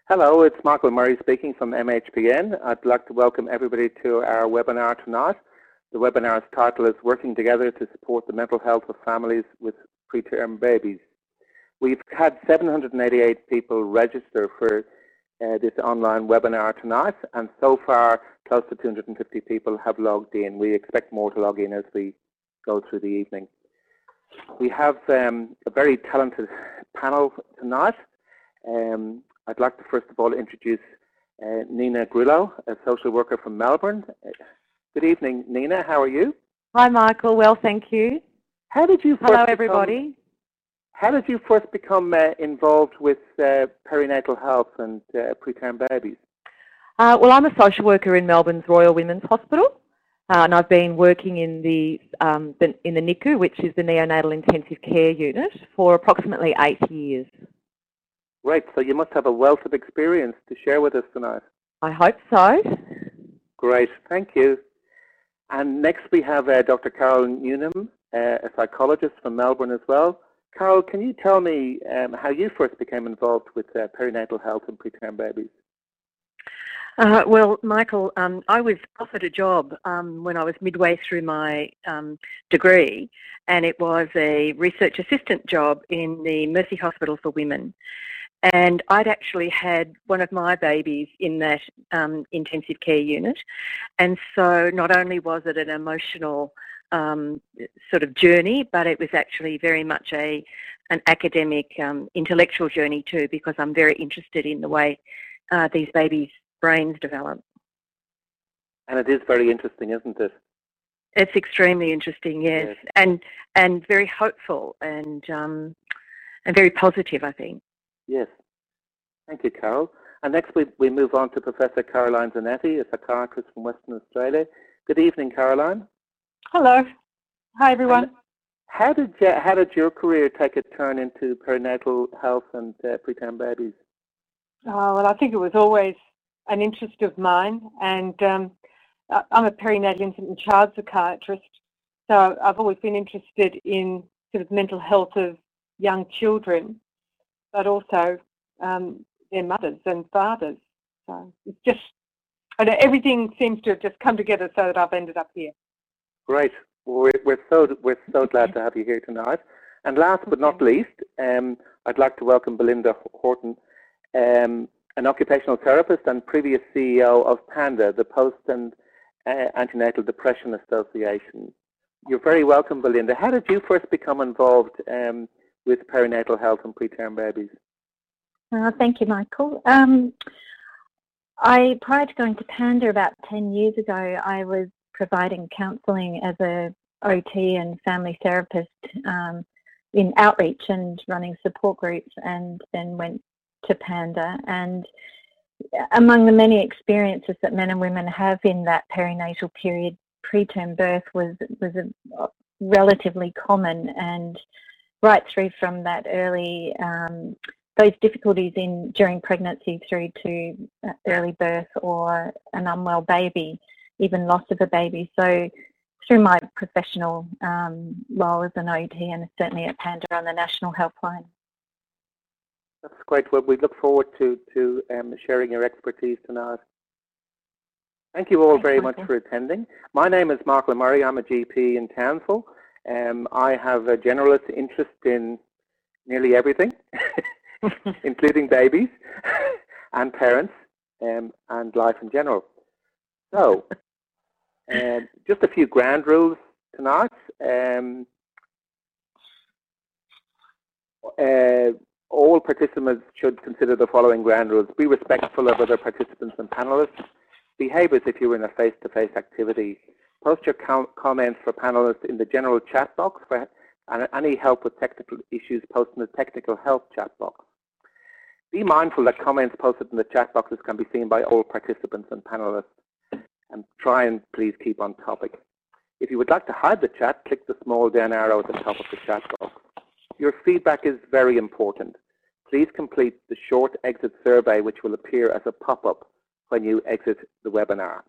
Hello, it's Michael Murray speaking from MHPN. I'd like to welcome everybody to our webinar tonight. The webinar's title is Working Together to Support the Mental Health of Families with Preterm Babies. We've had 788 people register for this online webinar tonight, and so far close to 250 people have logged in. We expect more to log in as we go through the evening. We have a very talented panel tonight. I'd like to first of all introduce Nina Grillo, a social worker from Melbourne. Good evening, Nina. How are you? Hi, Michael. Well, thank you. Hello, everybody. How did you first become involved with perinatal health and preterm babies? Well, I'm a social worker in Melbourne's Royal Women's Hospital, and I've been working in the NICU, which is the Neonatal Intensive Care Unit, for approximately 8 years. Right, so you must have a wealth of experience to share with us tonight. I hope so. Great, thank you. And next we have Dr. Carol Newnham, a psychologist from Melbourne as well. Carol, can you tell me how you first became involved with perinatal health and preterm babies? Well, Michael, I was offered a job when I was midway through my degree, and it was a research assistant job in the Mercy Hospital for Women. And I'd actually had one of my babies in that intensive care unit. And so not only was it an emotional sort of journey, but it was actually very much an academic, intellectual journey too, because I'm very interested in the way these babies' brains develop. And it is very interesting, isn't it? It's extremely interesting, yes. And very hopeful and very positive, I think. Yes. Thank you, Carol. And next we move on to Professor Caroline Zanetti, a psychiatrist from Western Australia. Good evening, Caroline. Hello. Hi, everyone. And how did your career take a turn into perinatal health and preterm babies? Well, I think it was always an interest of mine, and I'm a perinatal infant and child psychiatrist, so I've always been interested in sort of mental health of young children, but also their mothers and fathers. So it's just, I know everything seems to have just come together so that I've ended up here. Great. Well, we're so glad to have you here tonight. And last but not least, I'd like to welcome Belinda Horton, an occupational therapist and previous CEO of PANDA, the Post and Antenatal Depression Association. You're very welcome, Belinda. How did you first become involved with perinatal health and preterm babies? Thank you, Michael. Prior to going to PANDA about 10 years ago, I was providing counselling as a OT and family therapist in outreach and running support groups, and then went to PANDA. And among the many experiences that men and women have in that perinatal period, preterm birth was a relatively common, and right through from that early, those difficulties during pregnancy through to early birth or an unwell baby, even loss of a baby. So through my professional role as an OT and certainly at PANDA on the National Helpline. That's great. Well, we look forward to sharing your expertise tonight. Thank you all very much for attending. My name is Michael Murray. I'm a GP in Townsville. I have a generalist interest in nearly everything, including babies and parents and life in general. So, just a few ground rules tonight. All participants should consider the following ground rules. Be respectful of other participants and panelists. Behave as if you were in a face-to-face activity. Post your comments for panelists in the general chat box, and any help with technical issues, post in the technical help chat box. Be mindful that comments posted in the chat boxes can be seen by all participants and panelists, and try and please keep on topic. If you would like to hide the chat, click the small down arrow at the top of the chat box. Your feedback is very important. Please complete the short exit survey, which will appear as a pop-up when you exit the webinar.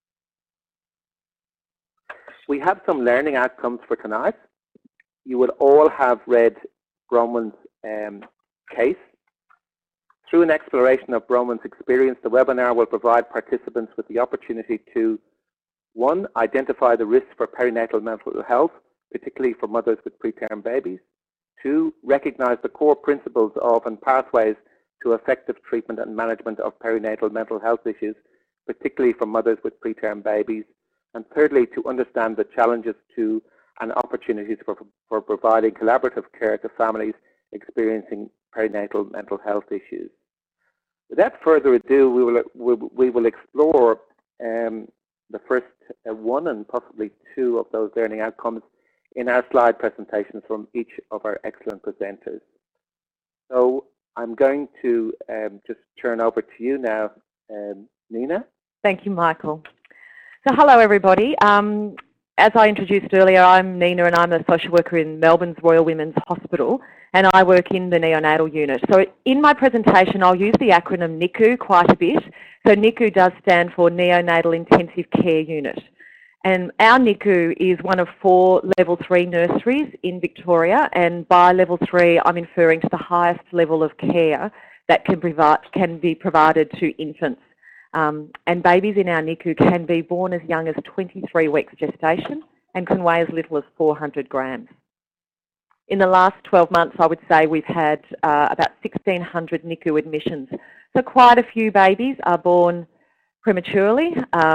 We have some learning outcomes for tonight. You will all have read Bronwyn's case. Through an exploration of Bronwyn's experience, the webinar will provide participants with the opportunity to, 1, identify the risks for perinatal mental health, particularly for mothers with preterm babies. 2, recognize the core principles of and pathways to effective treatment and management of perinatal mental health issues, particularly for mothers with preterm babies. And thirdly, to understand the challenges to and opportunities for providing collaborative care to families experiencing perinatal mental health issues. Without further ado, we will explore the first 1 and possibly 2 of those learning outcomes in our slide presentations from each of our excellent presenters. So I'm going to just turn over to you now, Nina. Thank you, Michael. So hello, everybody. As I introduced earlier, I'm Nina and I'm a social worker in Melbourne's Royal Women's Hospital, and I work in the neonatal unit. So in my presentation, I'll use the acronym NICU quite a bit. So NICU does stand for Neonatal Intensive Care Unit. And our NICU is one of 4 level 3 nurseries in Victoria, and by level 3, I'm inferring to the highest level of care that can be provided to infants. And babies in our NICU can be born as young as 23 weeks gestation and can weigh as little as 400 grams. In the last 12 months, I would say we've had about 1,600 NICU admissions. So quite a few babies are born prematurely.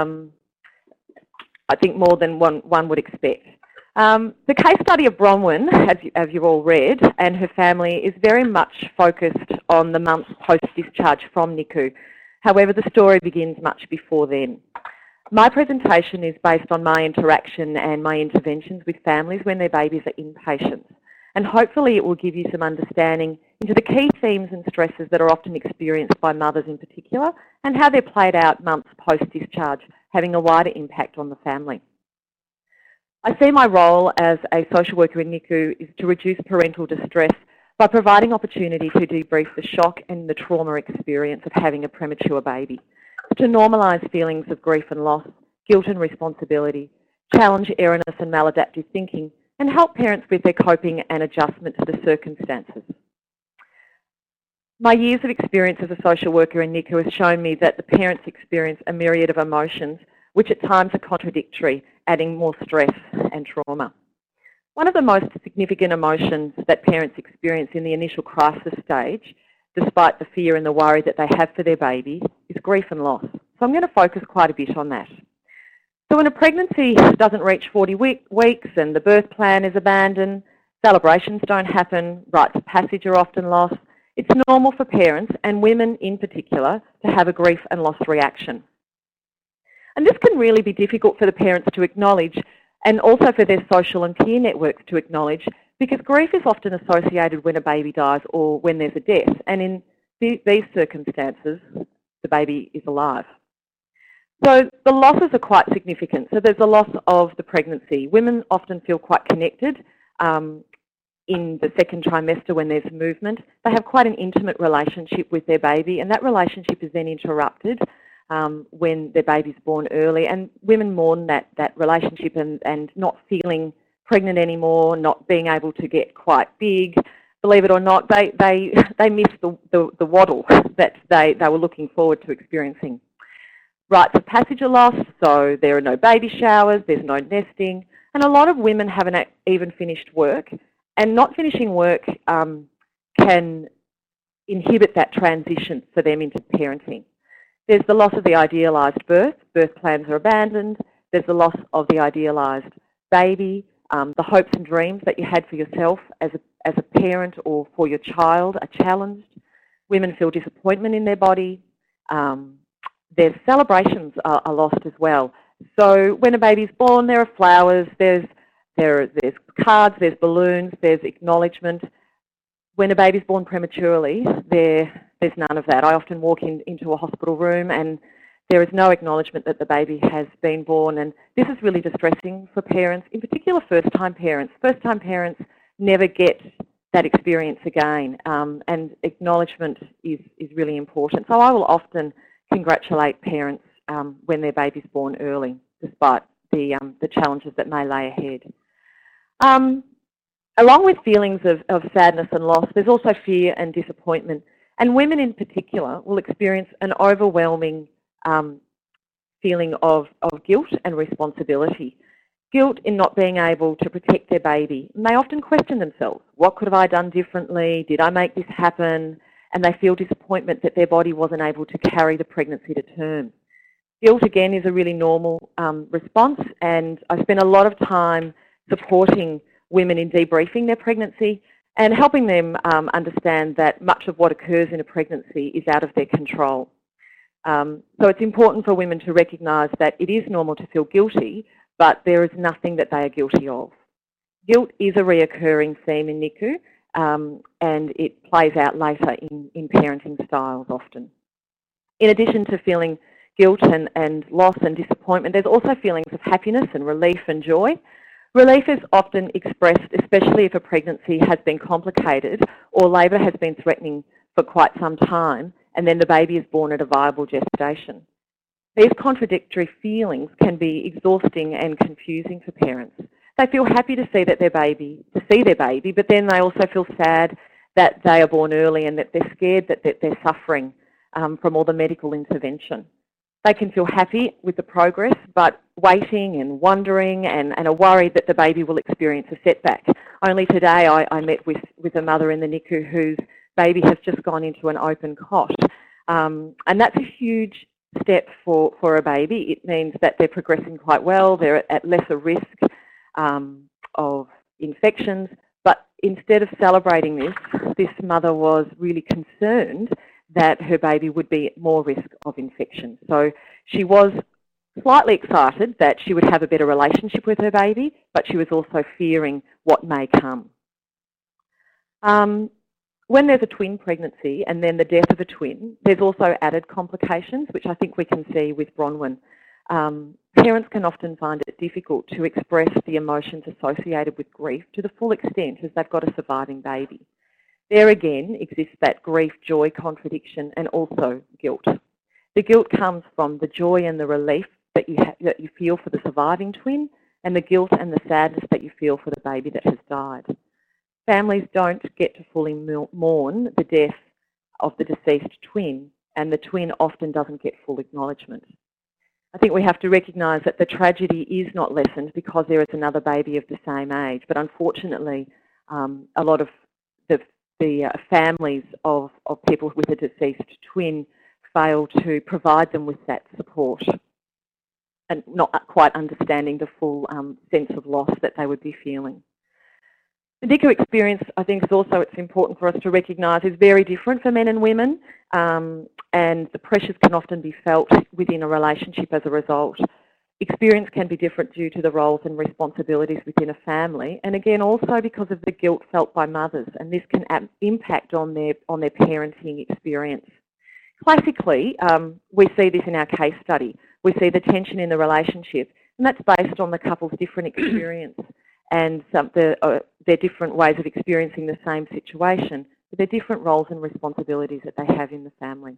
I think more than one would expect. The case study of Bronwyn, as you've all read, and her family is very much focused on the months post-discharge from NICU. However, the story begins much before then. My presentation is based on my interaction and my interventions with families when their babies are inpatients. And hopefully it will give you some understanding into the key themes and stresses that are often experienced by mothers in particular, and how they're played out months post-discharge, having a wider impact on the family. I see my role as a social worker in NICU is to reduce parental distress by providing opportunity to debrief the shock and the trauma experience of having a premature baby, to normalise feelings of grief and loss, guilt and responsibility, challenge erroneous and maladaptive thinking, and help parents with their coping and adjustment to the circumstances. My years of experience as a social worker in NICU has shown me that the parents experience a myriad of emotions, which at times are contradictory, adding more stress and trauma. One of the most significant emotions that parents experience in the initial crisis stage, despite the fear and the worry that they have for their baby, is grief and loss. So I'm going to focus quite a bit on that. So when a pregnancy doesn't reach 40 weeks and the birth plan is abandoned, celebrations don't happen, rites of passage are often lost, it's normal for parents, and women in particular, to have a grief and loss reaction. And this can really be difficult for the parents to acknowledge, and also for their social and peer networks to acknowledge, because grief is often associated when a baby dies or when there's a death, and in these circumstances, the baby is alive. So the losses are quite significant. So there's a loss of the pregnancy. Women often feel quite connected in the second trimester when there's movement. They have quite an intimate relationship with their baby, and that relationship is then interrupted when their baby's born early, and women mourn that relationship and not feeling pregnant anymore, not being able to get quite big. Believe it or not, they miss the waddle that they were looking forward to experiencing. Rites of passage are lost, so there are no baby showers, there's no nesting, and a lot of women haven't even finished work, and not finishing work can inhibit that transition for them into parenting. There's the loss of the idealised birth. Birth plans are abandoned. There's the loss of the idealised baby. The hopes and dreams that you had for yourself as a parent or for your child are challenged. Women feel disappointment in their body. Their celebrations are lost as well. So when a baby's born, there are flowers, there's cards, there's balloons, there's acknowledgement. When a baby's born prematurely, there's none of that. I often walk into a hospital room and there is no acknowledgement that the baby has been born, and this is really distressing for parents, in particular first-time parents. First-time parents never get that experience again, and acknowledgement is really important. So I will often congratulate parents when their baby's born early, despite the challenges that may lay ahead. Along with feelings of sadness and loss, there's also fear and disappointment. And women in particular will experience an overwhelming feeling of guilt and responsibility. Guilt in not being able to protect their baby. And they often question themselves, what could have I done differently? Did I make this happen? And they feel disappointment that their body wasn't able to carry the pregnancy to term. Guilt, again, is a really normal response, and I spend a lot of time supporting women in debriefing their pregnancy and helping them understand that much of what occurs in a pregnancy is out of their control. So it's important for women to recognise that it is normal to feel guilty, but there is nothing that they are guilty of. Guilt is a reoccurring theme in NICU, and it plays out later in parenting styles often. In addition to feeling guilt and loss and disappointment, there's also feelings of happiness and relief and joy. Relief is often expressed, especially if a pregnancy has been complicated or labour has been threatening for quite some time, and then the baby is born at a viable gestation. These contradictory feelings can be exhausting and confusing for parents. They feel happy to see their baby, but then they also feel sad that they are born early and that they're scared that they're suffering from all the medical intervention. They can feel happy with the progress, but waiting and wondering and are worried that the baby will experience a setback. Only today I met with a mother in the NICU whose baby has just gone into an open cot. And that's a huge step for a baby. It means that they're progressing quite well, they're at lesser risk of infections, but instead of celebrating this mother was really concerned that her baby would be at more risk of infection. So she was slightly excited that she would have a better relationship with her baby, but she was also fearing what may come. When there's a twin pregnancy and then the death of a twin, there's also added complications, which I think we can see with Bronwyn. Parents can often find it difficult to express the emotions associated with grief to the full extent as they've got a surviving baby. There again exists that grief, joy, contradiction, and also guilt. The guilt comes from the joy and the relief that you feel for the surviving twin, and the guilt and the sadness that you feel for the baby that has died. Families don't get to fully mourn the death of the deceased twin, and the twin often doesn't get full acknowledgement. I think we have to recognise that the tragedy is not lessened because there is another baby of the same age, but unfortunately a lot of the families of people with a deceased twin fail to provide them with that support and not quite understanding the full sense of loss that they would be feeling. The NICU experience, I think, is also, it's important for us to recognise, is very different for men and women, and the pressures can often be felt within a relationship as a result. Experience can be different due to the roles and responsibilities within a family, and again also because of the guilt felt by mothers, and this can impact on their parenting experience. Classically, we see this in our case study. We see the tension in the relationship, and that's based on the couple's different experience and their different ways of experiencing the same situation, but their different roles and responsibilities that they have in the family.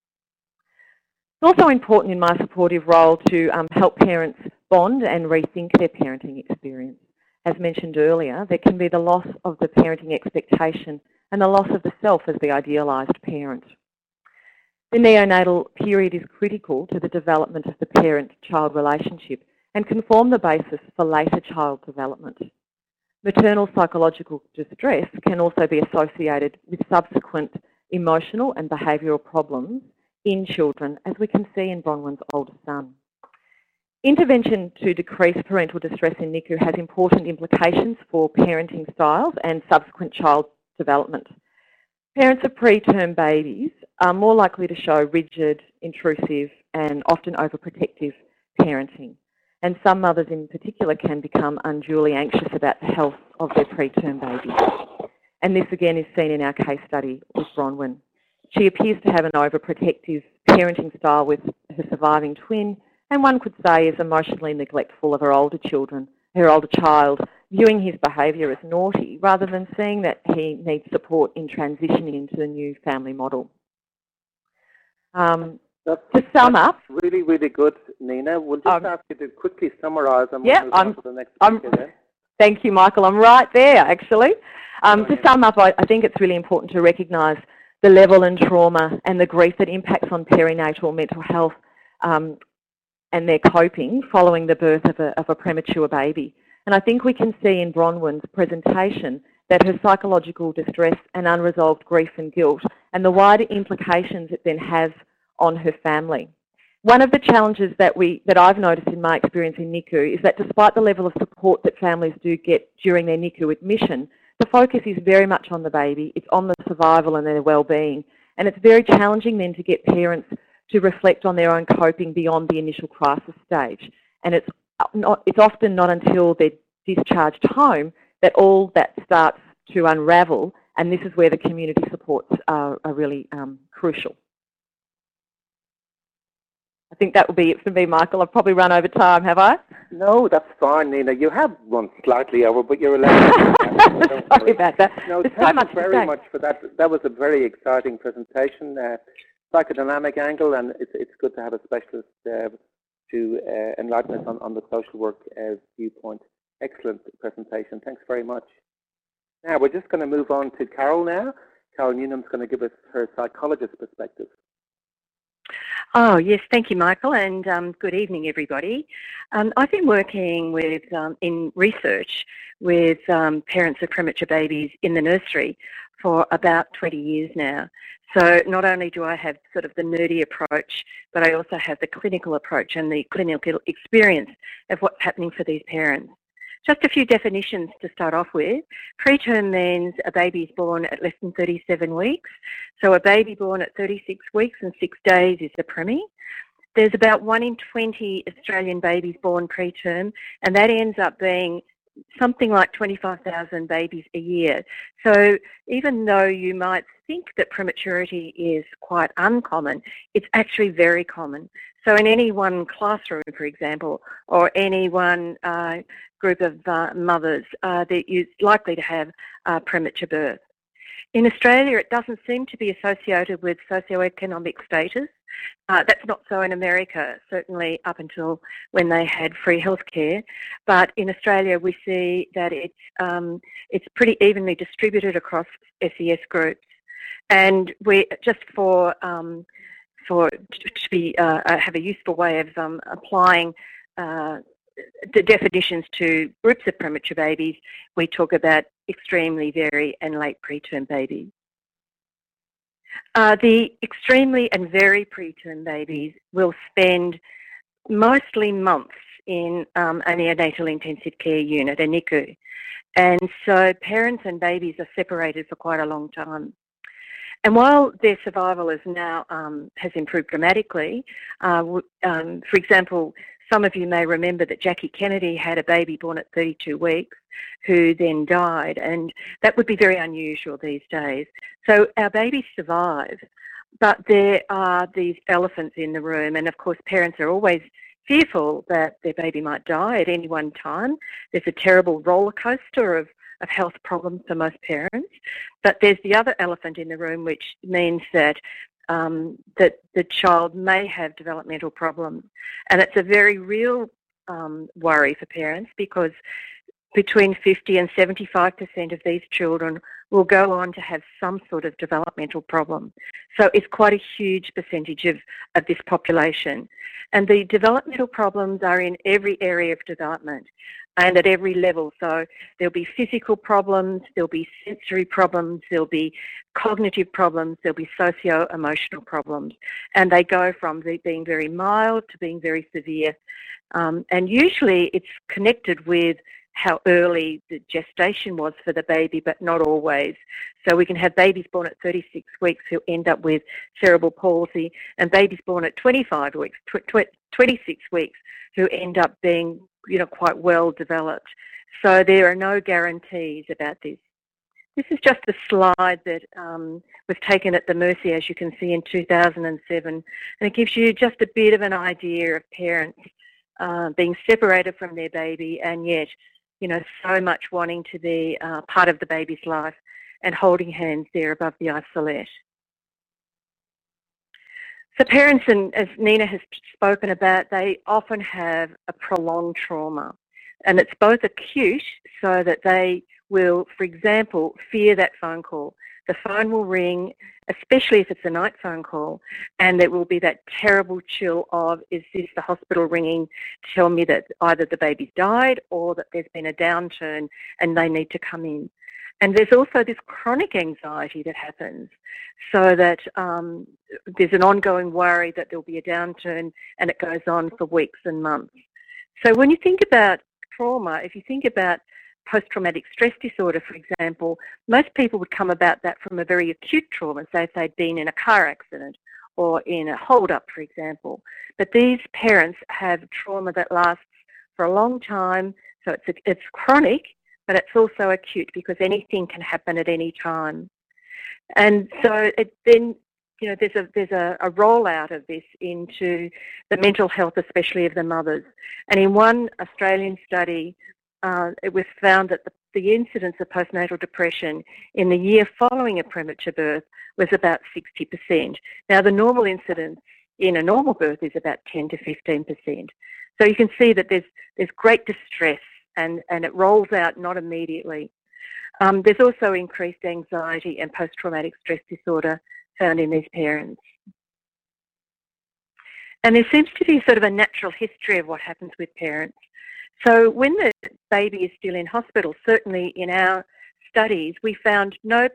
It's also important in my supportive role to help parents bond and rethink their parenting experience. As mentioned earlier, there can be the loss of the parenting expectation and the loss of the self as the idealised parent. The neonatal period is critical to the development of the parent-child relationship and can form the basis for later child development. Maternal psychological distress can also be associated with subsequent emotional and behavioural problems in children, as we can see in Bronwyn's older son. Intervention to decrease parental distress in NICU has important implications for parenting styles and subsequent child development. Parents of preterm babies are more likely to show rigid, intrusive and often overprotective parenting. And some mothers in particular can become unduly anxious about the health of their preterm babies. And this again is seen in our case study with Bronwyn. She appears to have an overprotective parenting style with her surviving twin, and one could say is emotionally neglectful of her older child, viewing his behaviour as naughty rather than seeing that he needs support in transitioning into the new family model. To sum up, really, really good, Nina. We'll just ask you to quickly summarise and we'll move on to the next speaker then. Thank you, Michael. I'm right there, actually. To sum up, I think it's really important to recognise the level and trauma and the grief that impacts on perinatal mental health and their coping following the birth of a premature baby. And I think we can see in Bronwyn's presentation that her psychological distress and unresolved grief and guilt and the wider implications it then has on her family. One of the challenges that I've noticed in my experience in NICU is that despite the level of support that families do get during their NICU admission, the focus is very much on the baby, it's on the survival and their well-being, and it's very challenging then to get parents to reflect on their own coping beyond the initial crisis stage. And it's often not until they're discharged home that all that starts to unravel, and this is where the community supports are really crucial. I think that will be it for me, Michael. I've probably run over time, have I? No, that's fine, Nina. You have run slightly over, but you're allowed. Sorry about that. No, There's thank so much you very much for that. That was a very exciting presentation, psychodynamic angle, and it's good to have a specialist to enlighten us on the social work viewpoint. Excellent presentation. Thanks very much. Now, we're just going to move on to Carol now. Carol Newnham's going to give us her psychologist perspective. Oh, yes, thank you, Michael, and good evening, everybody. I've been working with in research with parents of premature babies in the nursery for about 20 years now. So not only do I have sort of the nerdy approach, but I also have the clinical approach and the clinical experience of what's happening for these parents. Just a few definitions to start off with. Preterm means a baby is born at less than 37 weeks. So a baby born at 36 weeks and 6 days is the premi. There's about 1 in 20 Australian babies born preterm, and that ends up being something like 25,000 babies a year. So even though you might think that prematurity is quite uncommon, it's actually very common. So in any one classroom, for example, or any one group of mothers, that is likely to have premature birth. In Australia, it doesn't seem to be associated with socioeconomic status. That's not so in America, certainly up until when they had free healthcare. But in Australia, we see that it's pretty evenly distributed across SES groups. And we just to have a useful way of applying the definitions to groups of premature babies, we talk about extremely, very, and late preterm babies. The extremely and very preterm babies will spend mostly months in a neonatal intensive care unit, a NICU. And so parents and babies are separated for quite a long time. And while their survival is now has improved dramatically, for example, some of you may remember that Jackie Kennedy had a baby born at 32 weeks who then died, and that would be very unusual these days. So our babies survive, but there are these elephants in the room, and of course parents are always fearful that their baby might die at any one time. There's a terrible roller coaster of health problems for most parents, but there's the other elephant in the room, which means that that the child may have developmental problems, and it's a very real worry for parents, because between 50 and 75% of these children will go on to have some sort of developmental problem. So it's quite a huge percentage of this population. And the developmental problems are in every area of development and at every level. So there'll be physical problems, there'll be sensory problems, there'll be cognitive problems, there'll be socio-emotional problems. And they go from being very mild to being very severe. And usually it's connected with how early the gestation was for the baby, but not always. So we can have babies born at 36 weeks who end up with cerebral palsy, and babies born at 25 weeks, 26 weeks who end up being, quite well developed. So there are no guarantees about this. This is just a slide that was taken at the Mercy, as you can see, in 2007, and it gives you just a bit of an idea of parents being separated from their baby, and yet so much wanting to be part of the baby's life and holding hands there above the isolette. So parents, and as Nina has spoken about, they often have a prolonged trauma, and it's both acute, so that they will, for example, fear that phone call. the phone will ring, especially if it's a night phone call, and there will be that terrible chill of, is this the hospital ringing to tell me that either the baby died or that there's been a downturn and they need to come in. And there's also this chronic anxiety that happens, so that there's an ongoing worry that there'll be a downturn, and it goes on for weeks and months. So when you think about trauma, if you think about post-traumatic stress disorder, for example, most people would come about that from a very acute trauma, say if they'd been in a car accident or in a hold-up, for example. But these parents have trauma that lasts for a long time, so it's chronic, but it's also acute because anything can happen at any time. And so then, you know, there's a rollout of this into the mental health, especially of the mothers. And in one Australian study, it was found that the incidence of postnatal depression in the year following a premature birth was about 60%. Now, the normal incidence in a normal birth is about 10 to 15%. So you can see that there's great distress, and it rolls out not immediately. There's also increased anxiety and post-traumatic stress disorder found in these parents. And there seems to be sort of a natural history of what happens with parents. So when the baby is still in hospital, certainly in our studies, we found no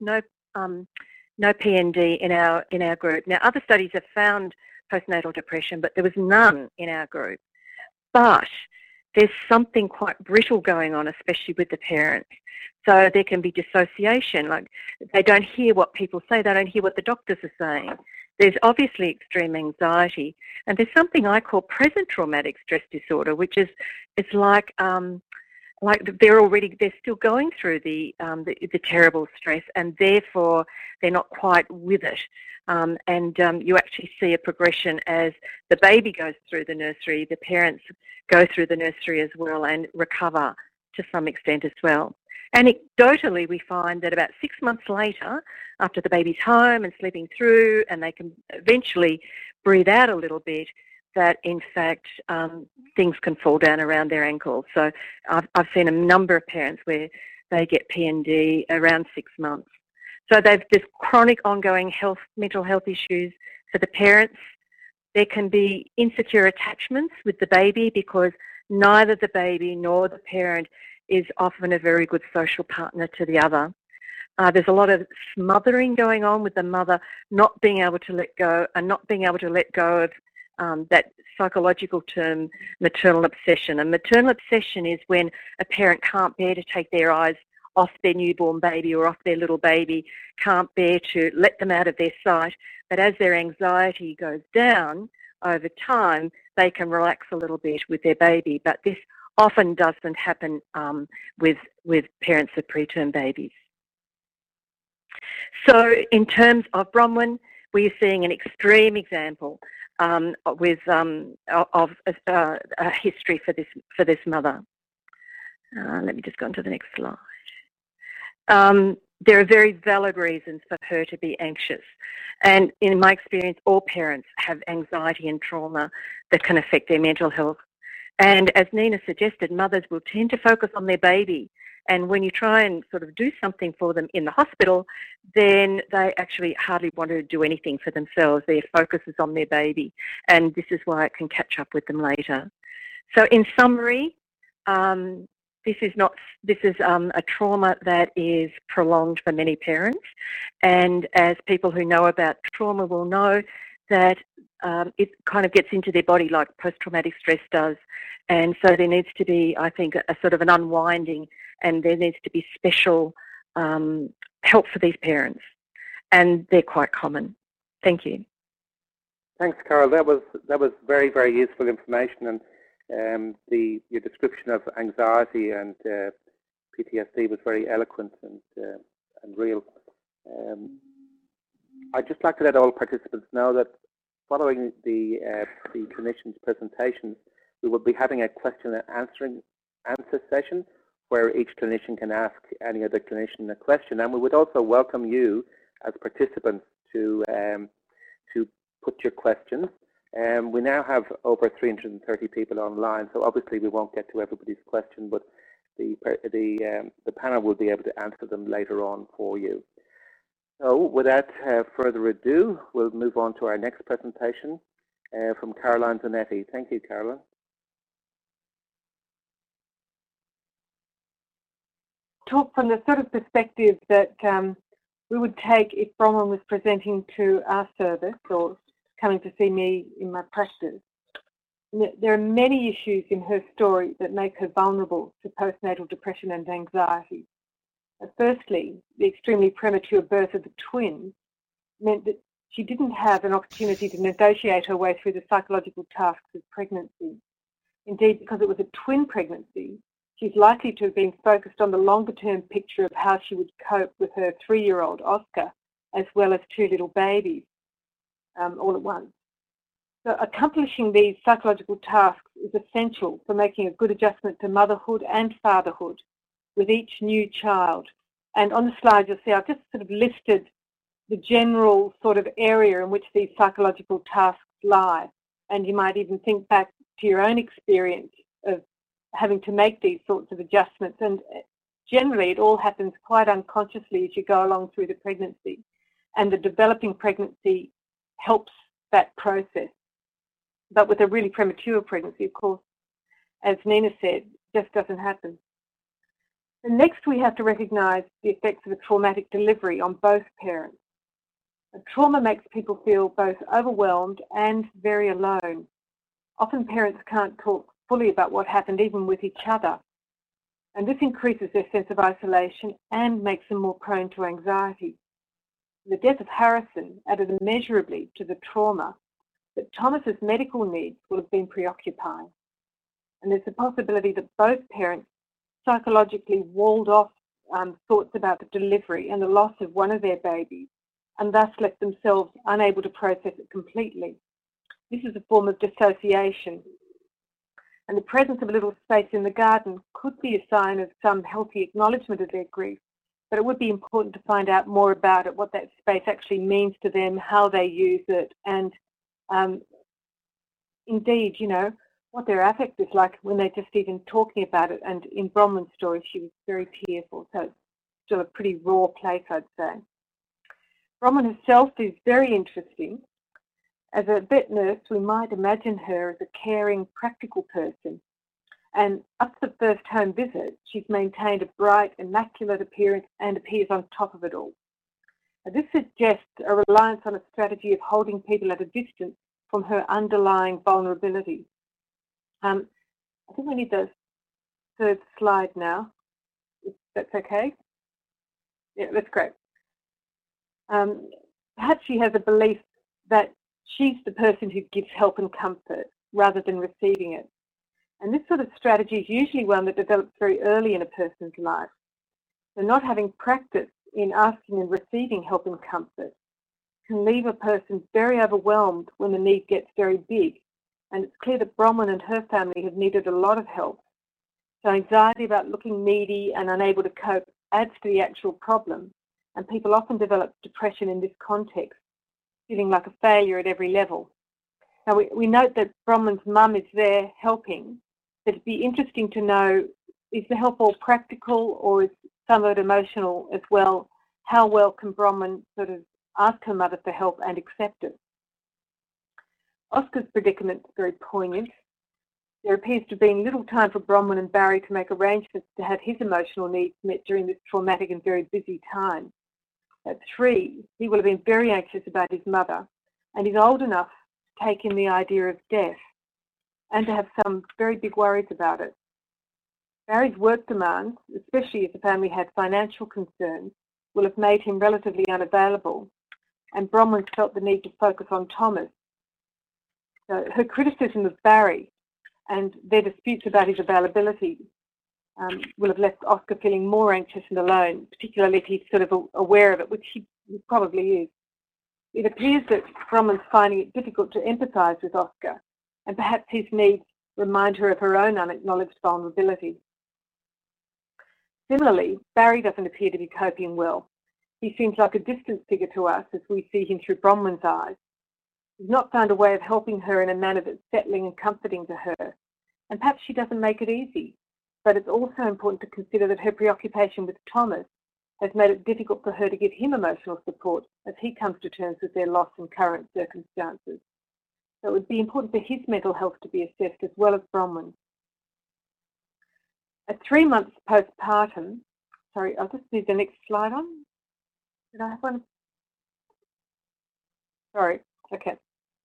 PND in our group. Now, other studies have found postnatal depression, but there was none in our group. But there's something quite brittle going on, especially with the parents. So there can be dissociation, like they don't hear what people say, they don't hear what the doctors are saying. There's obviously extreme anxiety, and there's something I call present traumatic stress disorder, which is it's like they're still going through the terrible stress, and therefore they're not quite with it. You actually see a progression as the baby goes through the nursery, the parents go through the nursery as well and recover to some extent as well. Anecdotally, we find that about 6 months later, after the baby's home and sleeping through, and they can eventually breathe out a little bit, that in fact things can fall down around their ankles. So I've seen a number of parents where they get PND around 6 months. So there's chronic ongoing mental health issues for the parents. There can be insecure attachments with the baby because neither the baby nor the parent is often a very good social partner to the other. There's a lot of smothering going on with the mother not being able to let go, and not being able to let go of that psychological term, maternal obsession. And maternal obsession is when a parent can't bear to take their eyes off their newborn baby or off their little baby, can't bear to let them out of their sight. But as their anxiety goes down over time, they can relax a little bit with their baby. But this often doesn't happen with parents of preterm babies. So in terms of Bronwyn, we're seeing an extreme example of a history for this mother. Let me just go on to the next slide. There are very valid reasons for her to be anxious. And in my experience, all parents have anxiety and trauma that can affect their mental health. And as Nina suggested, mothers will tend to focus on their baby. And when you try and sort of do something for them in the hospital, then they actually hardly want to do anything for themselves. Their focus is on their baby. And this is why it can catch up with them later. So in summary, this is a trauma that is prolonged for many parents. And as people who know about trauma will know, that it kind of gets into their body like post-traumatic stress does. And so there needs to be, I think, a sort of an unwinding, and there needs to be special help for these parents. And they're quite common. Thank you. Thanks, Carol. That was very, very useful information, and your description of anxiety and PTSD was very eloquent and real. I'd just like to let all participants know that following the clinicians' presentations, we will be having a question and answer session where each clinician can ask any other clinician a question, and we would also welcome you as participants to put your questions. We now have over 330 people online, so obviously we won't get to everybody's question, but the panel will be able to answer them later on for you. So without further ado, we'll move on to our next presentation from Caroline Zanetti. Thank you, Caroline. Talk from the sort of perspective that we would take if Bronwyn was presenting to our service or coming to see me in my practice. There are many issues in her story that make her vulnerable to postnatal depression and anxiety. Firstly, the extremely premature birth of the twins meant that she didn't have an opportunity to negotiate her way through the psychological tasks of pregnancy. Indeed, because it was a twin pregnancy, she's likely to have been focused on the longer-term picture of how she would cope with her 3-year-old Oscar, as well as 2 little babies, all at once. So accomplishing these psychological tasks is essential for making a good adjustment to motherhood and fatherhood with each new child. And on the slide you'll see I've just sort of listed the general sort of area in which these psychological tasks lie. And you might even think back to your own experience of having to make these sorts of adjustments. And generally it all happens quite unconsciously as you go along through the pregnancy. And the developing pregnancy helps that process. But with a really premature pregnancy, of course, as Nina said, just doesn't happen. And next we have to recognise the effects of a traumatic delivery on both parents. A trauma makes people feel both overwhelmed and very alone. Often parents can't talk fully about what happened even with each other. And this increases their sense of isolation and makes them more prone to anxiety. The death of Harrison added immeasurably to the trauma, but Thomas's medical needs will have been preoccupying. And there's a possibility that both parents psychologically walled off thoughts about the delivery and the loss of one of their babies, and thus left themselves unable to process it completely. This is a form of dissociation. And the presence of a little space in the garden could be a sign of some healthy acknowledgement of their grief, but it would be important to find out more about it, what that space actually means to them, how they use it, and indeed, you know, what their affect is like when they're just even talking about it. And in Bronwyn's story, she was very tearful, so it's still a pretty raw place, I'd say. Bronwyn herself is very interesting. As a vet nurse, we might imagine her as a caring, practical person. And up to the first home visit, she's maintained a bright, immaculate appearance and appears on top of it all. Now, this suggests a reliance on a strategy of holding people at a distance from her underlying vulnerability. I think we need the third slide now, if that's okay. Yeah, that's great. Perhaps she has a belief that she's the person who gives help and comfort rather than receiving it. And this sort of strategy is usually one that develops very early in a person's life. So not having practice in asking and receiving help and comfort can leave a person very overwhelmed when the need gets very big. And it's clear that Bronwyn and her family have needed a lot of help. So anxiety about looking needy and unable to cope adds to the actual problem. And people often develop depression in this context, feeling like a failure at every level. Now we note that Bronwyn's mum is there helping, but it'd be interesting to know, is the help all practical or is some of it emotional as well? How well can Bronwyn sort of ask her mother for help and accept it? Oscar's predicament is very poignant. There appears to have been little time for Bronwyn and Barry to make arrangements to have his emotional needs met during this traumatic and very busy time. At 3, he will have been very anxious about his mother, and he's old enough to take in the idea of death and to have some very big worries about it. Barry's work demands, especially if the family had financial concerns, will have made him relatively unavailable, and Bronwyn felt the need to focus on Thomas. So her criticism of Barry and their disputes about his availability will have left Oscar feeling more anxious and alone, particularly if he's sort of aware of it, which he probably is. It appears that Bronwyn's finding it difficult to empathise with Oscar, and perhaps his needs remind her of her own unacknowledged vulnerability. Similarly, Barry doesn't appear to be coping well. He seems like a distant figure to us as we see him through Bronwyn's eyes. He's not found a way of helping her in a manner that's settling and comforting to her, and perhaps she doesn't make it easy. But it's also important to consider that her preoccupation with Thomas has made it difficult for her to give him emotional support as he comes to terms with their loss and current circumstances. So it would be important for his mental health to be assessed as well as Bronwyn's. At 3 months postpartum, sorry, I'll just need the next slide on. Did I have one? Sorry, okay.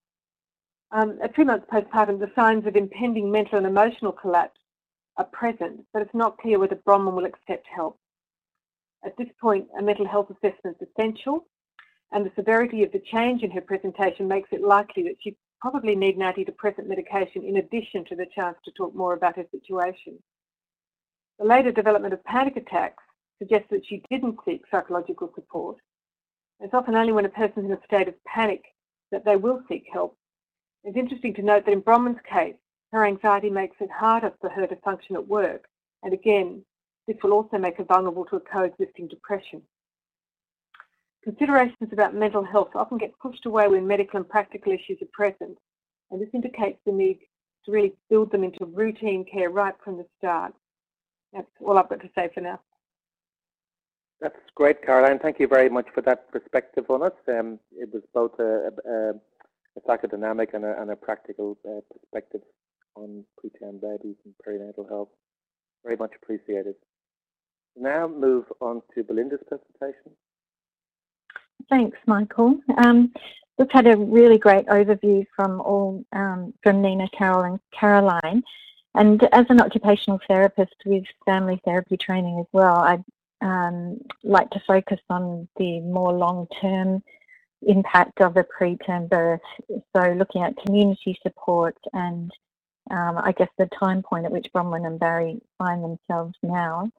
At 3 months postpartum, the signs of impending mental and emotional collapse are present, but it's not clear whether Bronwyn will accept help. At this point, a mental health assessment is essential, and the severity of the change in her presentation makes it likely that she probably needs an antidepressant medication in addition to the chance to talk more about her situation. The later development of panic attacks suggests that she didn't seek psychological support. It's often only when a person is in a state of panic that they will seek help. It's interesting to note that in Bronwyn's case, her anxiety makes it harder for her to function at work, and again, this will also make her vulnerable to a coexisting depression. Considerations about mental health often get pushed away when medical and practical issues are present, and this indicates the need to really build them into routine care right from the start. That's all I've got to say for now. That's great, Caroline. Thank you very much for that perspective on it. It was both a psychodynamic and a practical perspective on preterm babies and perinatal health. Very much appreciated. Now move on to Belinda's presentation. Thanks, Michael. We've had a really great overview from Nina, Carol and Caroline. And as an occupational therapist with family therapy training as well, I'd like to focus on the more long-term impact of a preterm birth. So looking at community support and I guess the time point at which Bronwyn and Barry find themselves now.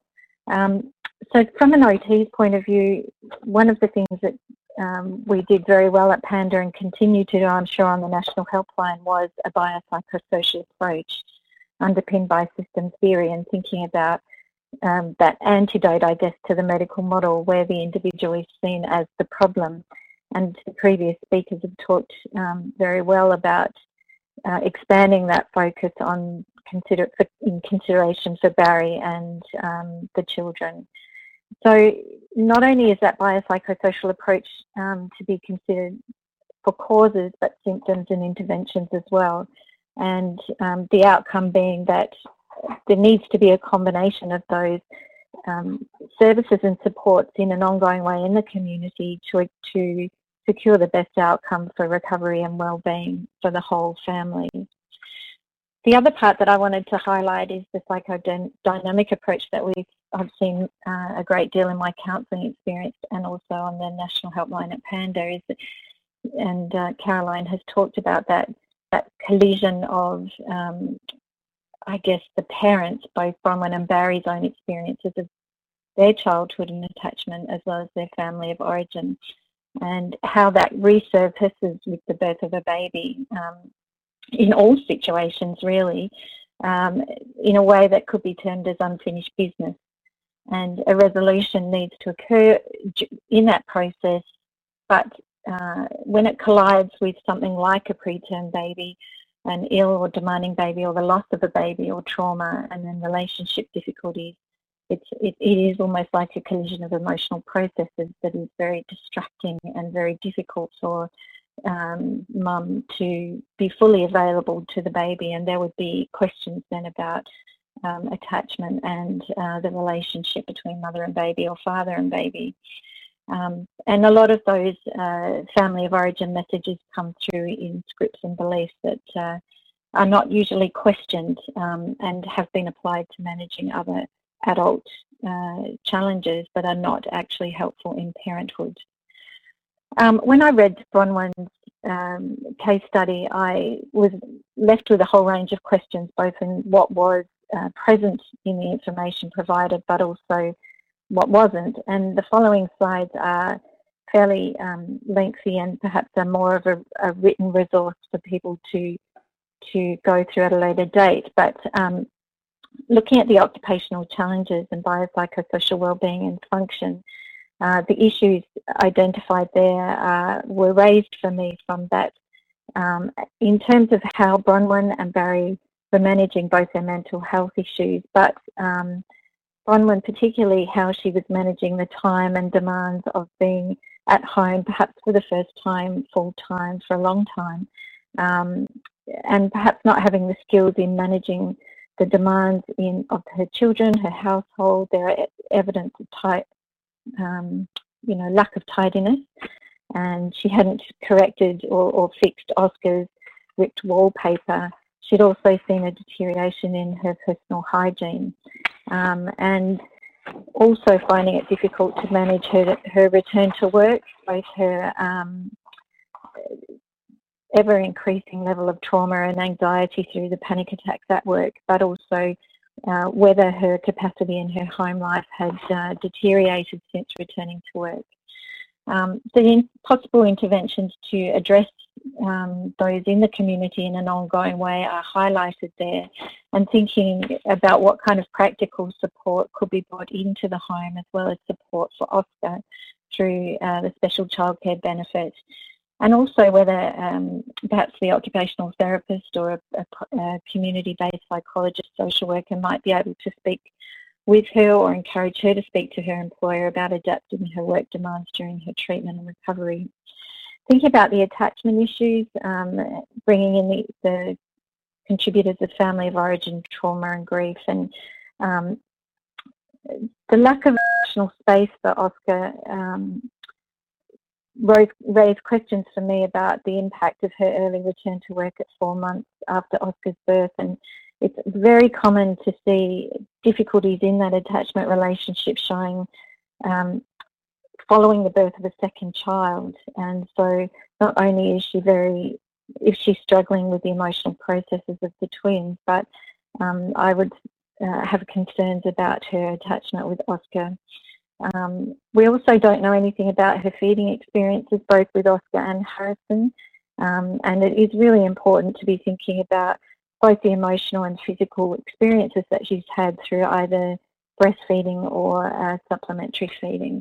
So from an OT's point of view, one of the things that we did very well at Panda and continue to do, I'm sure, on the National Helpline was a biopsychosocial approach underpinned by systems theory and thinking about that antidote, I guess, to the medical model where the individual is seen as the problem. And the previous speakers have talked very well about expanding that focus on in consideration for Barry and the children. So not only is that biopsychosocial approach to be considered for causes, but symptoms and interventions as well. And the outcome being that there needs to be a combination of those services and supports in an ongoing way in the community to secure the best outcome for recovery and well-being for the whole family. The other part that I wanted to highlight is the psychodynamic approach that I've seen a great deal in my counselling experience and also on the National Helpline at Panda, and Caroline has talked about that collision of, I guess, the parents, both Bronwyn and Barry's own experiences of their childhood and attachment as well as their family of origin, and how that resurfaces with the birth of a baby in all situations, really, in a way that could be termed as unfinished business. And a resolution needs to occur in that process, but when it collides with something like a preterm baby, an ill or demanding baby, or the loss of a baby, or trauma, and then relationship difficulties, it is almost like a collision of emotional processes that is very distracting and very difficult for mum to be fully available to the baby. And there would be questions then about attachment and the relationship between mother and baby or father and baby. And a lot of those family of origin messages come through in scripts and beliefs that are not usually questioned and have been applied to managing other adult challenges, but are not actually helpful in parenthood. When I read Bronwyn's case study, I was left with a whole range of questions, both in what was present in the information provided, but also what wasn't. And the following slides are fairly lengthy and perhaps are more of a written resource for people to go through at a later date. But looking at the occupational challenges and biopsychosocial wellbeing and function, the issues identified there were raised for me from that in terms of how Bronwyn and Barry were managing both their mental health issues, but Bronwyn, particularly how she was managing the time and demands of being at home, perhaps for the first time, full-time for a long time, and perhaps not having the skills in managing the demands of her children, her household. There are evidence of lack of tidiness, and she hadn't corrected or fixed Oscar's ripped wallpaper. She'd also seen a deterioration in her personal hygiene, and also finding it difficult to manage her return to work, both her ever-increasing level of trauma and anxiety through the panic attacks at work, but also whether her capacity in her home life had deteriorated since returning to work. The possible interventions to address those in the community in an ongoing way are highlighted there, and thinking about what kind of practical support could be brought into the home, as well as support for Oscar through the special childcare benefit. And also whether perhaps the occupational therapist or a community-based psychologist, social worker might be able to speak with her or encourage her to speak to her employer about adapting her work demands during her treatment and recovery. Think about the attachment issues, bringing in the contributors of family of origin, trauma and grief, and the lack of emotional space for Oscar raised questions for me about the impact of her early return to work at 4 months after Oscar's birth. And it's very common to see difficulties in that attachment relationship showing following the birth of a second child. And so not only is she struggling with the emotional processes of the twins, but I would have concerns about her attachment with Oscar. We also don't know anything about her feeding experiences, both with Oscar and Harrison, and it is really important to be thinking about both the emotional and physical experiences that she's had through either breastfeeding or supplementary feeding.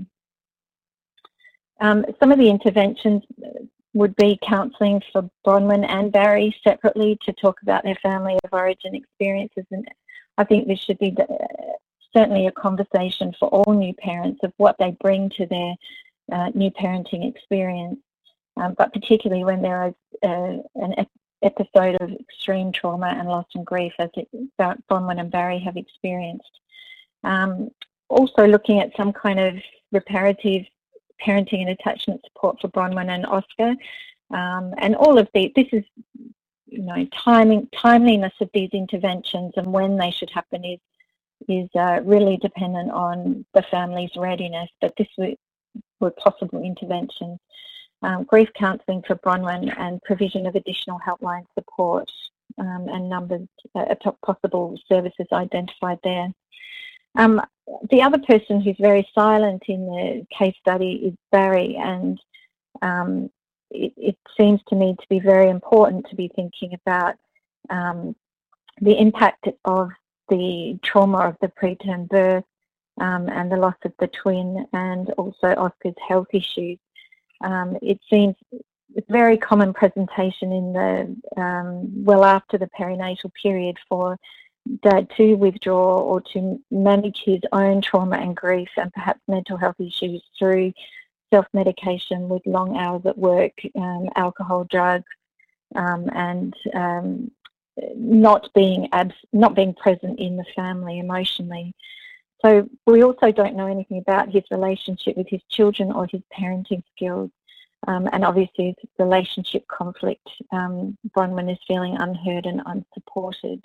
Some of the interventions would be counselling for Bronwyn and Barry separately to talk about their family of origin experiences, and I think this should be certainly a conversation for all new parents of what they bring to their new parenting experience, but particularly when there is an episode of extreme trauma and loss and grief, as Bronwyn and Barry have experienced. Also looking at some kind of reparative parenting and attachment support for Bronwyn and Oscar, and all of this is, timeliness of these interventions and when they should happen is really dependent on the family's readiness, but this were possible interventions. Grief counselling for Bronwyn and provision of additional helpline support, and numbers of possible services identified there. The other person who's very silent in the case study is Barry, and it seems to me to be very important to be thinking about the impact of the trauma of the preterm birth and the loss of the twin, and also Oscar's health issues. It seems it's very common presentation in the well after the perinatal period for Dad to withdraw or to manage his own trauma and grief and perhaps mental health issues through self-medication with long hours at work, alcohol, drugs, and not being present in the family emotionally. So we also don't know anything about his relationship with his children or his parenting skills, and obviously his relationship conflict. Bronwyn is feeling unheard and unsupported.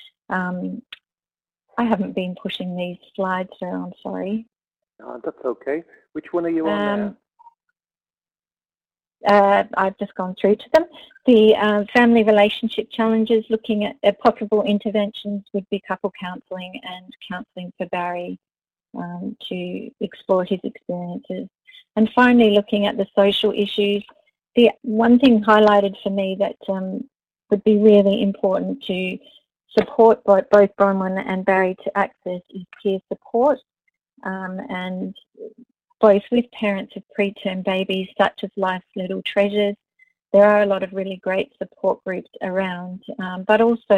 I haven't been pushing these slides through, I'm sorry. Oh, that's okay. Which one are you on now? I've just gone through to them. The family relationship challenges, looking at possible interventions, would be couple counselling and counselling for Barry to explore his experiences. And finally, looking at the social issues, the one thing highlighted for me that would be really important to support both Bronwyn and Barry to access is peer support, and both with parents of preterm babies, such as Life's Little Treasures. There are a lot of really great support groups around, but also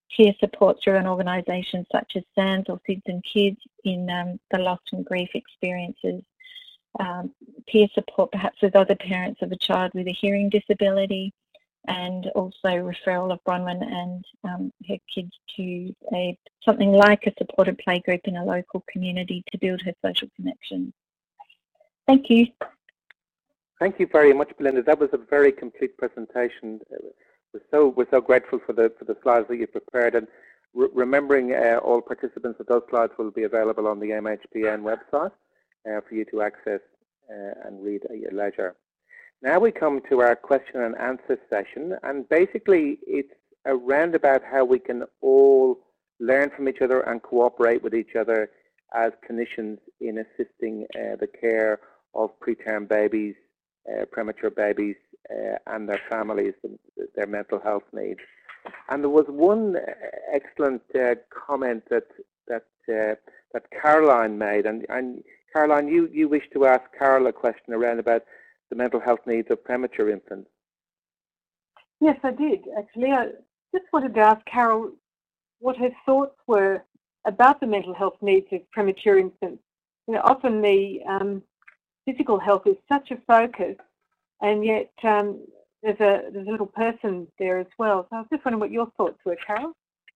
peer support through an organisation such as SANS or SIDS and Kids in the loss and grief experiences, peer support perhaps with other parents of a child with a hearing disability, and also referral of Bronwyn and her kids to something like a supported playgroup in a local community to build her social connections. Thank you. Thank you very much, Belinda. That was a very complete presentation. We're so grateful for the slides that you prepared, and remembering all participants that those slides will be available on the MHPN website for you to access and read at your leisure. Now we come to our question and answer session, and basically it's around about how we can all learn from each other and cooperate with each other as clinicians in assisting the care of preterm babies, premature babies, and their families and their mental health needs. And there was one excellent comment that Caroline made, and Caroline, you wish to ask Carol a question around about the mental health needs of premature infants. Yes, I did, actually. I just wanted to ask Carol what her thoughts were about the mental health needs of premature infants. You know, often the physical health is such a focus, and yet there's a little person there as well. So I was just wondering what your thoughts were, Carol.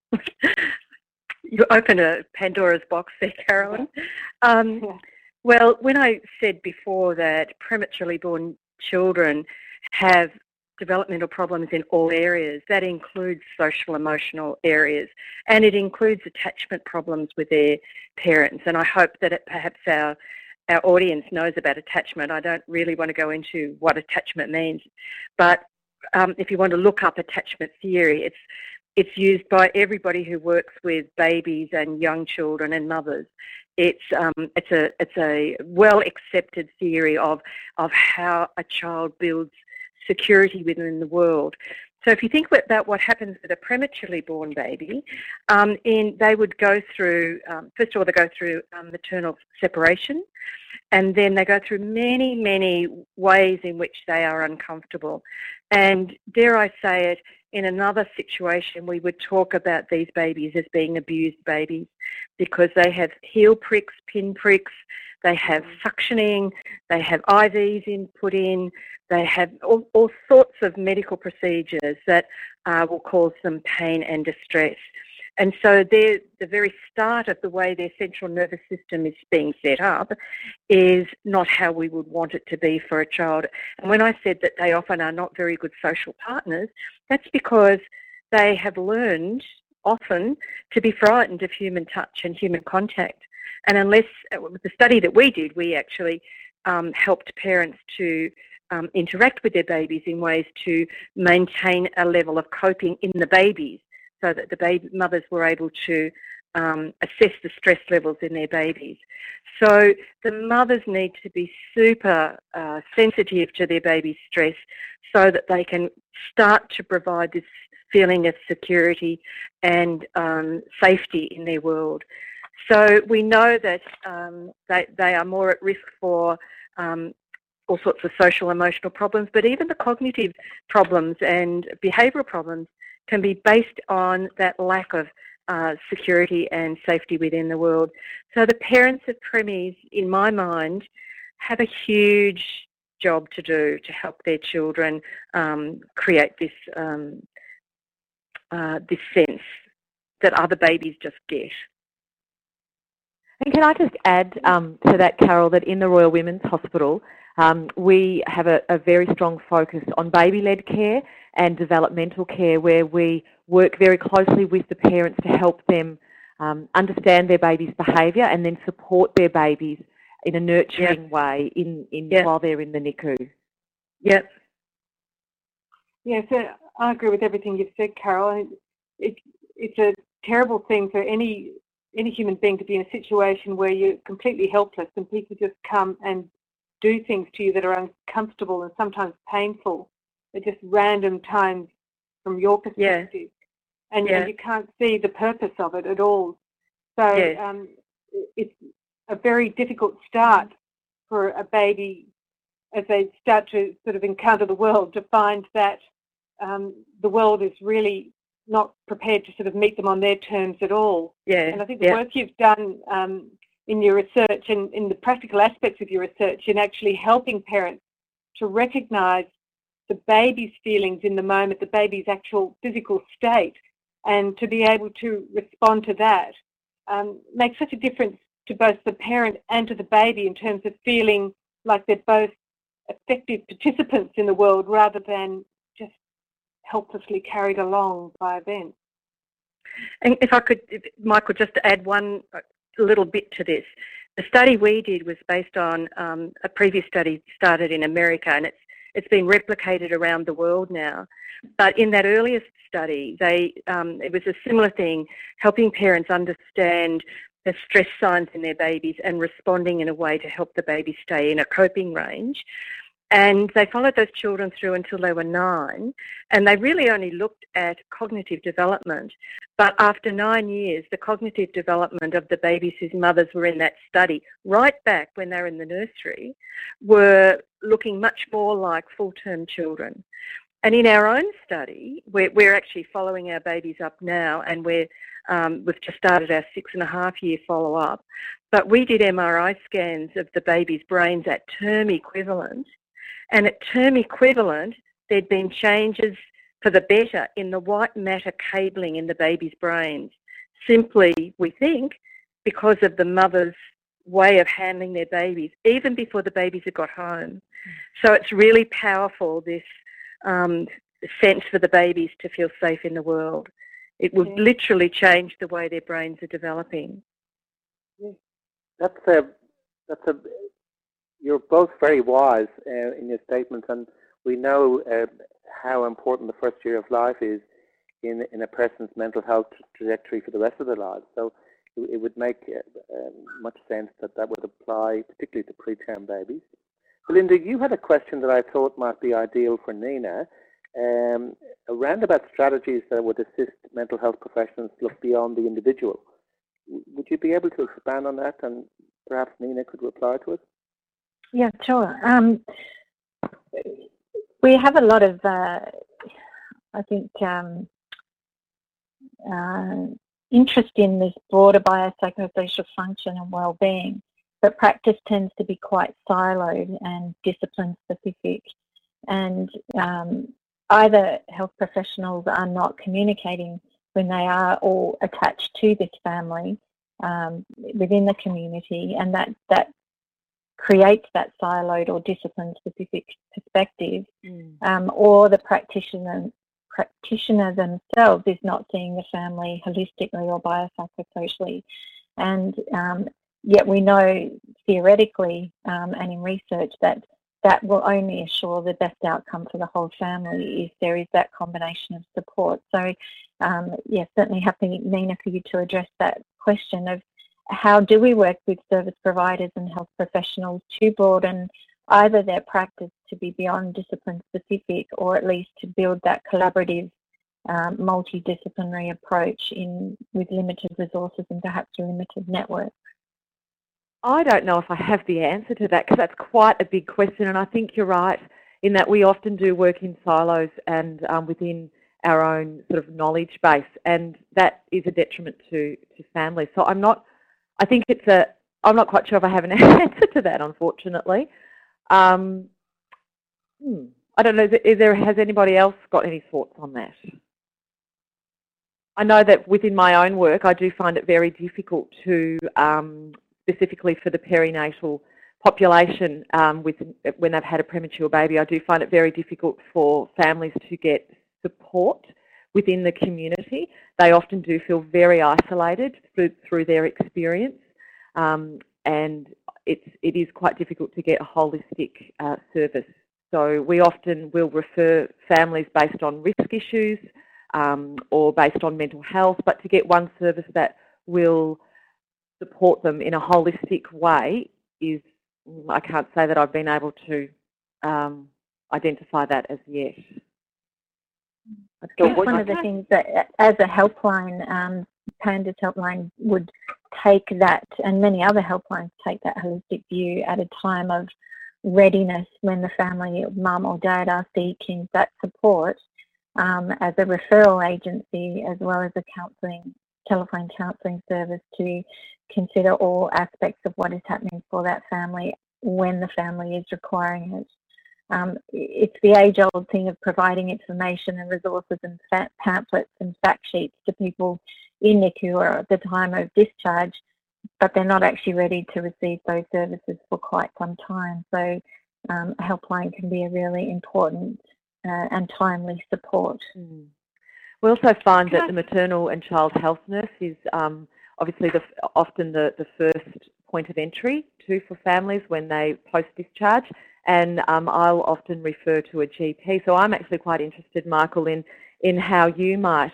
You opened a Pandora's box there, Carolyn. Yeah. Well, when I said before that prematurely born children have developmental problems in all areas, that includes social emotional areas, and it includes attachment problems with their parents. And I hope that perhaps our audience knows about attachment. I don't really want to go into what attachment means, but if you want to look up attachment theory, it's used by everybody who works with babies and young children and mothers. It's a well accepted theory of how a child builds security within the world. So if you think about what happens with a prematurely born baby, they would go through, first of all, they go through maternal separation, and then they go through many, many ways in which they are uncomfortable. And dare I say it, in another situation, we would talk about these babies as being abused babies because they have heel pricks, pin pricks, they have suctioning, they have IVs put in, they have all sorts of medical procedures that will cause them pain and distress. And so the very start of the way their central nervous system is being set up is not how we would want it to be for a child. And when I said that they often are not very good social partners, that's because they have learned often to be frightened of human touch and human contact. And unless, with the study that we did, we actually helped parents to interact with their babies in ways to maintain a level of coping in the babies, so that the baby mothers were able to assess the stress levels in their babies. So the mothers need to be super sensitive to their baby's stress so that they can start to provide this feeling of security and safety in their world. So we know that they are more at risk for all sorts of social emotional problems, but even the cognitive problems and behavioural problems can be based on that lack of security and safety within the world. So the parents of preemies, in my mind, have a huge job to do to help their children create this this sense that other babies just get. And can I just add to that, Carol, that in the Royal Women's Hospital, we have a very strong focus on baby-led care and developmental care, where we work very closely with the parents to help them understand their baby's behaviour and then support their babies in a nurturing way while they're in the NICU. Yep. Yeah, so I agree with everything you've said, Carol. It's a terrible thing for any human being to be in a situation where you're completely helpless and people just come and do things to you that are uncomfortable and sometimes painful at just random times from your perspective. And you can't see the purpose of it at all. So it's a very difficult start for a baby as they start to sort of encounter the world, to find that the world is really not prepared to sort of meet them on their terms at all. Yeah. And I think the work you've done in your research and in the practical aspects of your research in actually helping parents to recognise the baby's feelings in the moment, the baby's actual physical state, and to be able to respond to that makes such a difference to both the parent and to the baby in terms of feeling like they're both effective participants in the world rather than just helplessly carried along by events. And if I could, Michael, just to add one little bit to this. The study we did was based on a previous study started in America, and it's been replicated around the world now. But in that earliest study, it was a similar thing, helping parents understand the stress signs in their babies and responding in a way to help the baby stay in a coping range. And they followed those children through until they were 9, and they really only looked at cognitive development. But after 9 years, the cognitive development of the babies whose mothers were in that study, right back when they were in the nursery, were looking much more like full-term children. And in our own study, we're actually following our babies up now, and we've just started our 6.5-year follow-up. But we did MRI scans of the baby's brains at term equivalent. And at term equivalent, there'd been changes for the better in the white matter cabling in the baby's brains. Simply, we think, because of the mother's way of handling their babies, even before the babies had got home. So it's really powerful, this sense for the babies to feel safe in the world. It would literally change the way their brains are developing. You're both very wise in your statements, and we know how important the first year of life is in a person's mental health trajectory for the rest of their lives. So it would make much sense that would apply particularly to preterm babies. Belinda, you had a question that I thought might be ideal for Nina, around about strategies that would assist mental health professionals to look beyond the individual. Would you be able to expand on that, and perhaps Nina could reply to it? Yeah, sure. We have a lot of, I think, interest in this broader biopsychosocial function and well-being, but practice tends to be quite siloed and discipline-specific. And either health professionals are not communicating when they are all attached to this family within the community, and that creates that siloed or discipline-specific perspective, or the practitioner themselves is not seeing the family holistically or biopsychosocially. And yet we know theoretically and in research that will only assure the best outcome for the whole family if there is that combination of support. So, certainly happy, Nina, for you to address that question of how do we work with service providers and health professionals to broaden either their practice to be beyond discipline specific, or at least to build that collaborative, multidisciplinary approach with limited resources and perhaps a limited network? I don't know if I have the answer to that, because that's quite a big question, and I think you're right in that we often do work in silos and within our own sort of knowledge base, and that is a detriment to families. So I'm not quite sure if I have an answer to that, unfortunately. I don't know, has anybody else got any thoughts on that? I know that within my own work, I do find it very difficult to, specifically for the perinatal population, when they've had a premature baby, I do find it very difficult for families to get support within the community. They often do feel very isolated through their experience, and it is quite difficult to get a holistic service. So we often will refer families based on risk issues or based on mental health, but to get one service that will support them in a holistic way I can't say that I've been able to identify that as yet. So one of the things that, as a helpline, PANDAS helpline would take that, and many other helplines take that holistic view at a time of readiness when the family, mum or dad, are seeking that support. as a referral agency as well as a telephone counselling service to consider all aspects of what is happening for that family when the family is requiring it. It's the age-old thing of providing information and resources and pamphlets and fact sheets to people in NICU or at the time of discharge, but they're not actually ready to receive those services for quite some time. So a helpline can be a really important and timely support. Mm. We also find that the maternal and child health nurse is obviously often the first point of entry for families when they post-discharge, and I'll often refer to a GP. So I'm actually quite interested, Michael, in how you might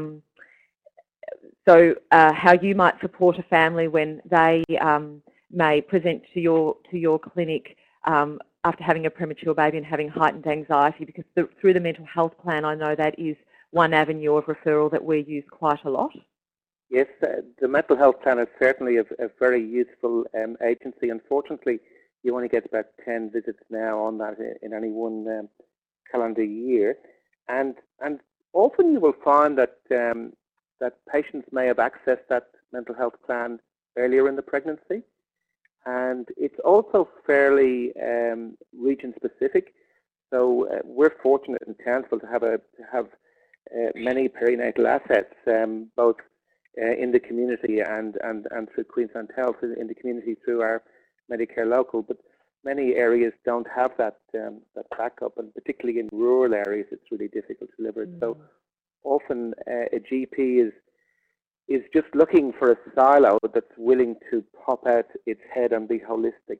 how you might support a family when they may present to your clinic after having a premature baby and having heightened anxiety, because through the mental health plan, I know that is one avenue of referral that we use quite a lot. Yes, the mental health plan is certainly a very useful agency. Unfortunately, you only get about 10 visits now on that in any one calendar year, and often you will find that that patients may have accessed that mental health plan earlier in the pregnancy, and it's also fairly region specific. So we're fortunate in Townsville to have many perinatal assets, both in the community and through Queensland Health in the community through our Medicare Local. But many areas don't have that backup, and particularly in rural areas, it's really difficult to deliver it. So often a GP is just looking for a silo that's willing to pop out its head and be holistic.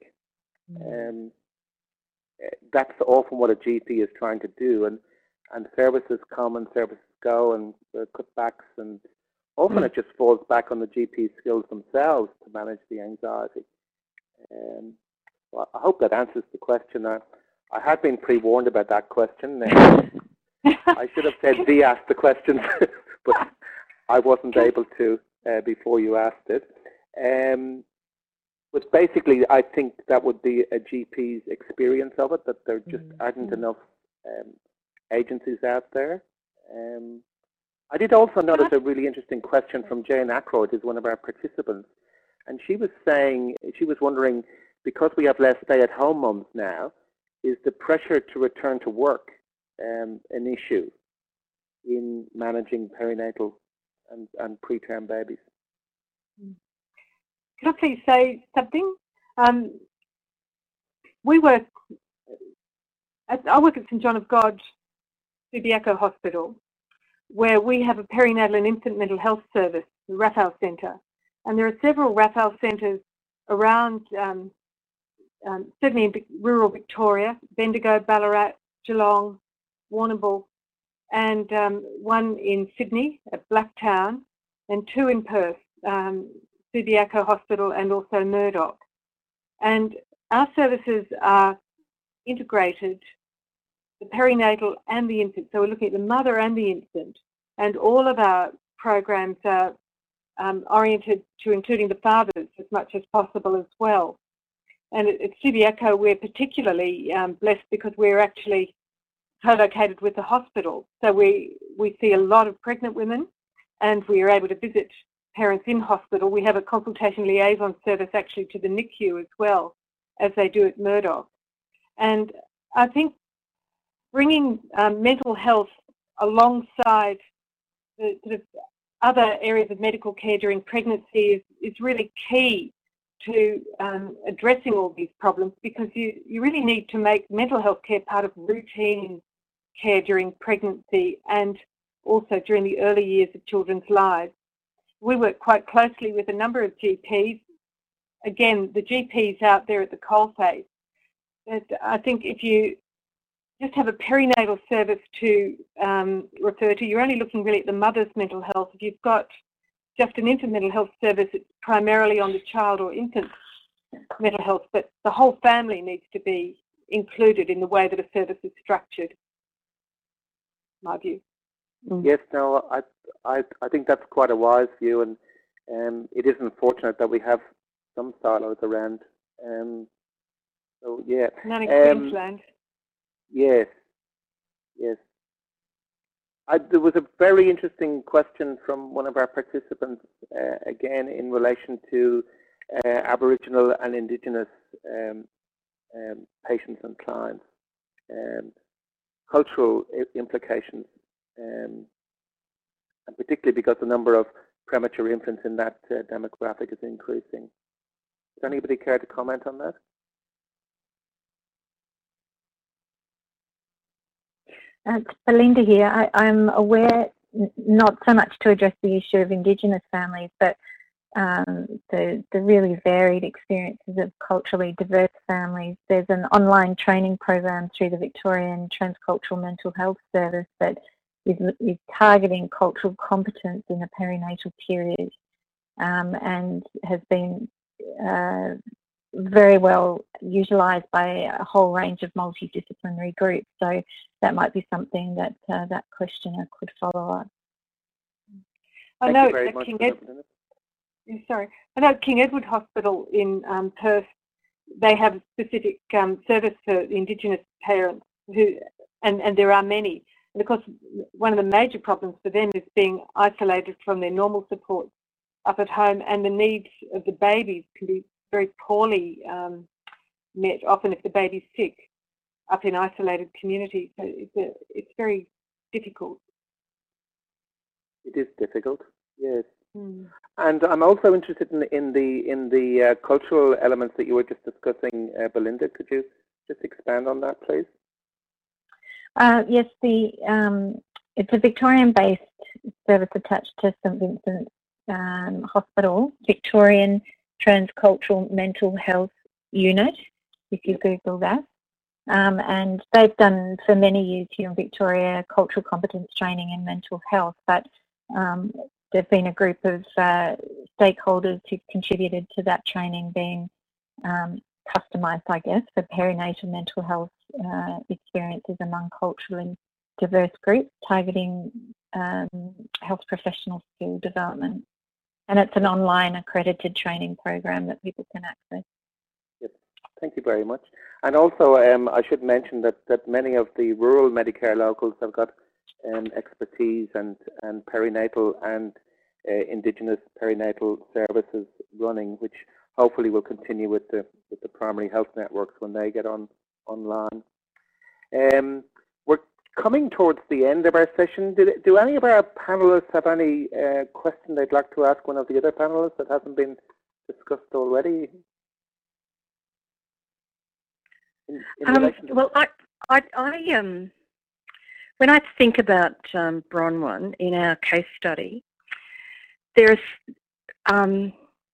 That's often what a GP is trying to do, and services come and services go, and there are cutbacks, and often it just falls back on the GP skills themselves to manage the anxiety. Well, I hope that answers the question. I had been pre-warned about that question. I should have said V asked the questions, but I wasn't able to before you asked it. But basically, I think that would be a GP's experience of it, that there just aren't enough agencies out there. I did also notice a really interesting question from Jane Ackroyd, who's one of our participants, and she was wondering, because we have less stay-at-home mums now, is the pressure to return to work an issue in managing perinatal and preterm babies? Can I please say something? I work at St John of God Subiaco Hospital, where we have a perinatal and infant mental health service, the Raphael Centre, and there are several Raphael centres around, certainly in rural Victoria, Bendigo, Ballarat, Geelong, Warrnambool, and one in Sydney at Blacktown, and two in Perth, Subiaco Hospital and also Murdoch. And our services are integrated, the perinatal and the infant. So we're looking at the mother and the infant, and all of our programs are oriented to including the fathers as much as possible as well. And at Subiaco, we're particularly blessed because we're actually co-located with the hospital. So we see a lot of pregnant women, and we are able to visit parents in hospital. We have a consultation liaison service actually to the NICU as well, as they do at Murdoch. And I think bringing mental health alongside the sort of other areas of medical care during pregnancy is really key to addressing all these problems, because you really need to make mental health care part of routine care during pregnancy and also during the early years of children's lives. We work quite closely with a number of GPs. Again, the GPs out there at the coalface. But I think if you just have a perinatal service to refer to, you're only looking really at the mother's mental health. If you've got just an infant mental health service, it's primarily on the child or infant mental health, but the whole family needs to be included in the way that a service is structured, in my view. Yes, no, I think that's quite a wise view, and it is unfortunate that we have some silos around. So yeah. None in Queensland. Yes, yes. There was a very interesting question from one of our participants, again in relation to Aboriginal and Indigenous patients and clients, cultural implications, and particularly because the number of premature infants in that demographic is increasing. Does anybody care to comment on that? It's Belinda here. I'm aware, not so much to address the issue of Indigenous families, but the really varied experiences of culturally diverse families. There's an online training program through the Victorian Transcultural Mental Health Service that is targeting cultural competence in the perinatal period, and has been very well utilised by a whole range of multidisciplinary groups. So that might be something that that questioner could follow up. I know at King Edward Hospital in Perth, they have a specific service for Indigenous parents and there are many. And of course, one of the major problems for them is being isolated from their normal support up at home, and the needs of the babies can be very poorly met, often if the baby's sick, up in isolated communities. So it's very difficult. It is difficult, yes. And I'm also interested in the cultural elements that you were just discussing, Belinda. Could you just expand on that, please? Yes, it's a Victorian-based service attached to St Vincent's Hospital, Victorian Transcultural Mental Health Unit, if you Google that. And they've done for many years here in Victoria cultural competence training in mental health, but there've been a group of stakeholders who've contributed to that training being customised, I guess, for perinatal mental health experiences among culturally diverse groups, targeting health professional skill development. And it's an online accredited training program that people can access. Yep. Thank you very much. And also, I should mention that many of the rural Medicare locals have got expertise and perinatal and Indigenous perinatal services running, which hopefully will continue with the primary health networks when they get online. We're coming towards the end of our session. Do any of our panelists have any question they'd like to ask one of the other panelists that hasn't been discussed already? Well, when I think about Bronwyn in our case study, there's I'm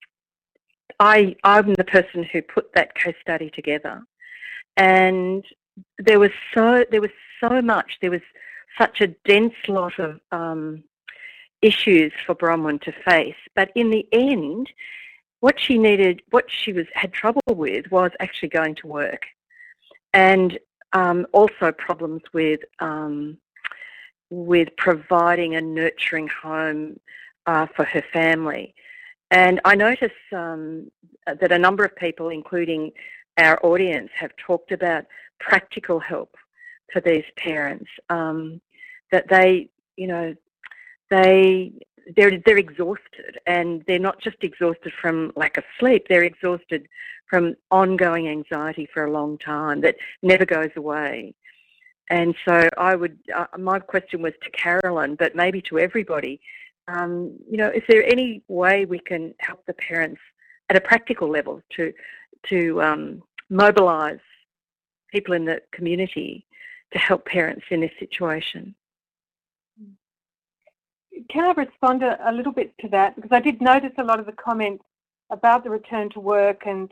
the person who put that case study together, and there was so much. There was such a dense lot of issues for Bronwyn to face. But in the end, what she had trouble with was actually going to work, and also problems with providing a nurturing home for her family. And I noticed that a number of people, including our audience, have talked about practical help for these parents. That they're exhausted, and they're not just exhausted from lack of sleep. They're exhausted from ongoing anxiety for a long time that never goes away. And so my question was to Carolyn, but maybe to everybody. Is there any way we can help the parents at a practical level to mobilise people in the community to help parents in this situation? Can I respond a little bit to that? Because I did notice a lot of the comments about the return to work and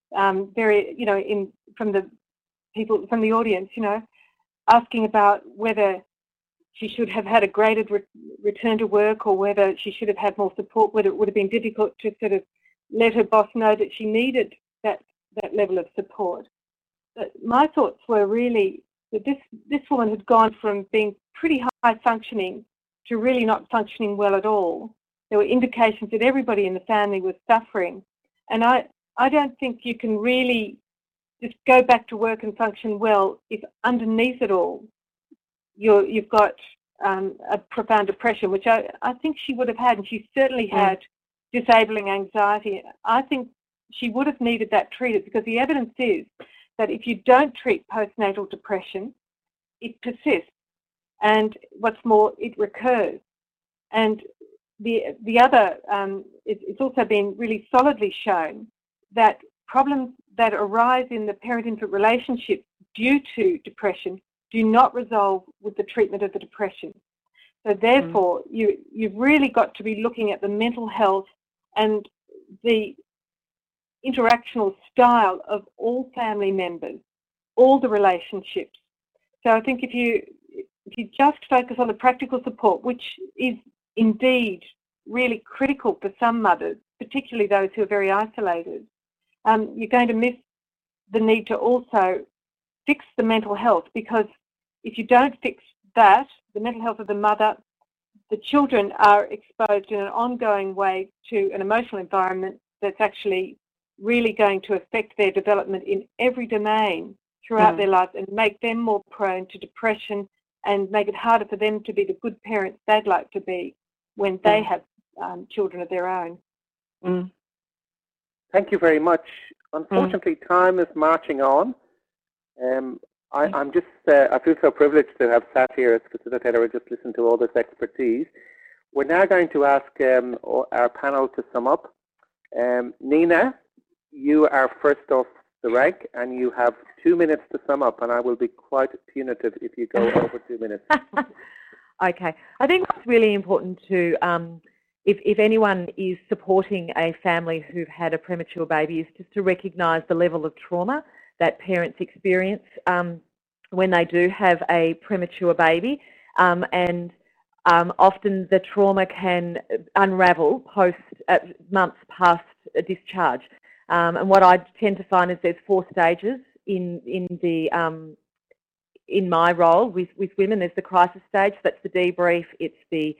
from the people from the audience, asking about whether she should have had a graded return to work, or whether she should have had more support, whether it would have been difficult to sort of let her boss know that she needed that level of support. But my thoughts were really that this woman had gone from being pretty high functioning to really not functioning well at all. There were indications that everybody in the family was suffering. And I don't think you can really just go back to work and function well if underneath it all you've got a profound depression, which I think she would have had, and she certainly had disabling anxiety. I think she would have needed that treated, because the evidence is that if you don't treat postnatal depression, it persists, and what's more, it recurs. And the other, it's also been really solidly shown that problems that arise in the parent-infant relationship due to depression do not resolve with the treatment of the depression. So therefore, you've really got to be looking at the mental health and the interactional style of all family members, all the relationships. So I think if you just focus on the practical support, which is indeed really critical for some mothers, particularly those who are very isolated, you're going to miss the need to also fix the mental health, because if you don't fix that, the mental health of the mother, the children are exposed in an ongoing way to an emotional environment that's actually really going to affect their development in every domain throughout their lives, and make them more prone to depression, and make it harder for them to be the good parents they'd like to be when they have children of their own. Thank you very much. Unfortunately, time is marching on. I feel so privileged to have sat here as facilitator and just listened to all this expertise. We're now going to ask our panel to sum up. Nina, you are first off the rank, and you have 2 minutes to sum up, and I will be quite punitive if you go over 2 minutes. Okay. I think what's really important to, if anyone is supporting a family who've had a premature baby, is just to recognise the level of trauma that parents experience when they do have a premature baby, and often the trauma can unravel months past a discharge. And what I tend to find is there's 4 stages in my role with women. There's the crisis stage, that's the debrief. It's the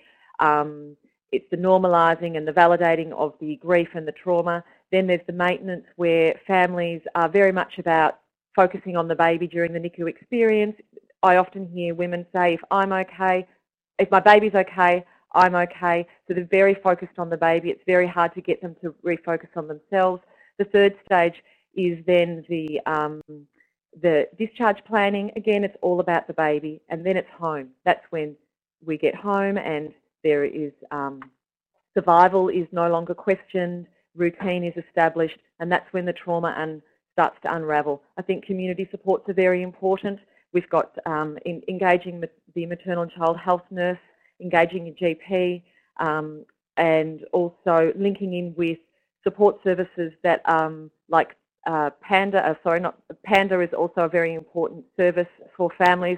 normalising and the validating of the grief and the trauma. Then there's the maintenance, where families are very much about focusing on the baby during the NICU experience. I often hear women say, if I'm okay, if my baby's okay, I'm okay. So they're very focused on the baby. It's very hard to get them to refocus on themselves. The 3rd stage is then the discharge planning. Again, it's all about the baby, and then it's home. That's when we get home, and there is survival is no longer questioned, routine is established, and that's when the trauma starts to unravel. I think community supports are very important. We've got engaging the maternal and child health nurse, engaging a GP, and also linking in with support services that like Panda. Panda is also a very important service for families.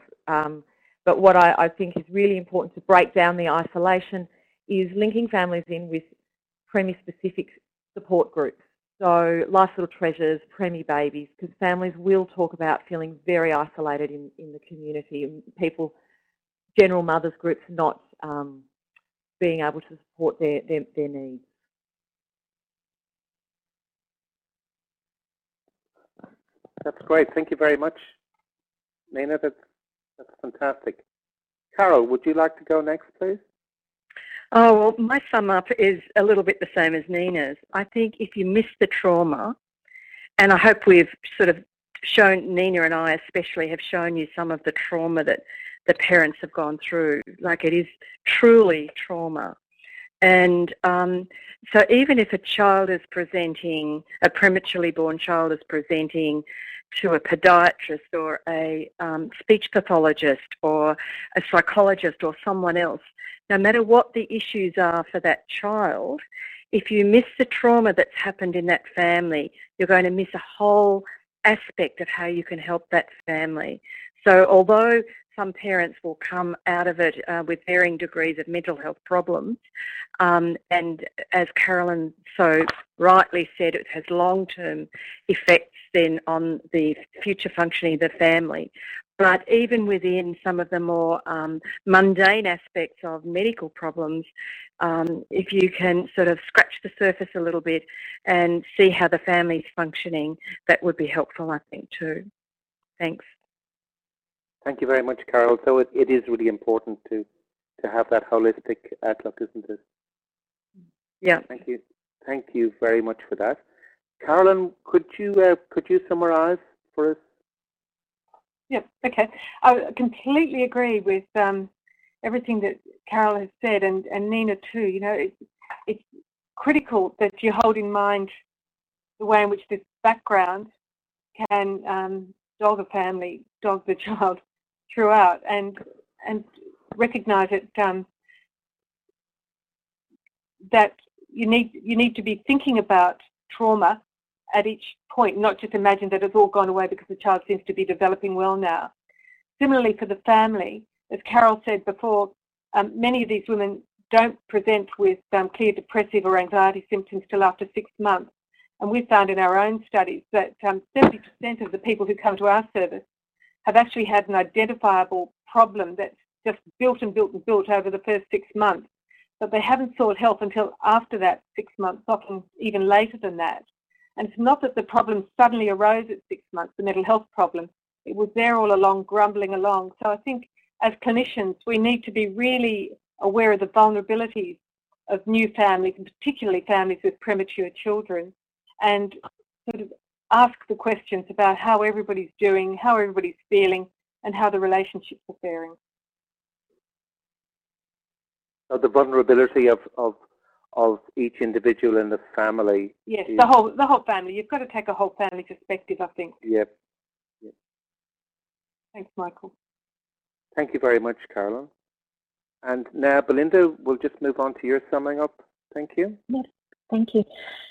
But what I think is really important to break down the isolation is linking families in with preemie-specific support groups. So Life's Little Treasures, preemie babies, because families will talk about feeling very isolated in the community, and general mothers groups not being able to support their needs. That's great. Thank you very much, Nina. That's fantastic. Carol, would you like to go next, please? Oh, well, my sum up is a little bit the same as Nina's. I think if you miss the trauma, and I hope we've sort of shown, Nina and I especially have shown you some of the trauma that the parents have gone through. Like, it is truly trauma. And so even if a child is presenting, a prematurely born child is presenting to a podiatrist or a speech pathologist or a psychologist or someone else, no matter what the issues are for that child, if you miss the trauma that's happened in that family, you're going to miss a whole aspect of how you can help that family. So although some parents will come out of it with varying degrees of mental health problems, and as Carolyn so rightly said, it has long-term effects then on the future functioning of the family. But even within some of the more mundane aspects of medical problems, if you can sort of scratch the surface a little bit and see how the family's functioning, that would be helpful, I think, too. Thanks. Thank you very much, Carol. So it is really important to have that holistic outlook, isn't it? Yeah. Thank you. Thank you very much for that. Carolyn, could you summarise for us? Yeah, okay. I completely agree with everything that Carol has said, and Nina too. You know, it's critical that you hold in mind the way in which this background can dog a family, dog the child throughout, and recognise it that you need to be thinking about trauma at each point, not just imagine that it's all gone away because the child seems to be developing well now. Similarly for the family, as Carol said before, many of these women don't present with clear depressive or anxiety symptoms till after 6 months. And we've found in our own studies that 70% of the people who come to our service have actually had an identifiable problem that's just built and built and built over the first 6 months. But they haven't sought help until after that 6 months, often even later than that. And it's not that the problem suddenly arose at 6 months, the mental health problem. It was there all along, grumbling along. So I think as clinicians, we need to be really aware of the vulnerabilities of new families, and particularly families with premature children, and sort of ask the questions about how everybody's doing, how everybody's feeling, and how the relationships are faring. So the vulnerability of each individual in the family. Yes, the whole family. You've got to take a whole family perspective, I think. Yep. Thanks, Michael. Thank you very much, Carolyn. And now, Belinda, we'll just move on to your summing up. Thank you. Yes, thank you.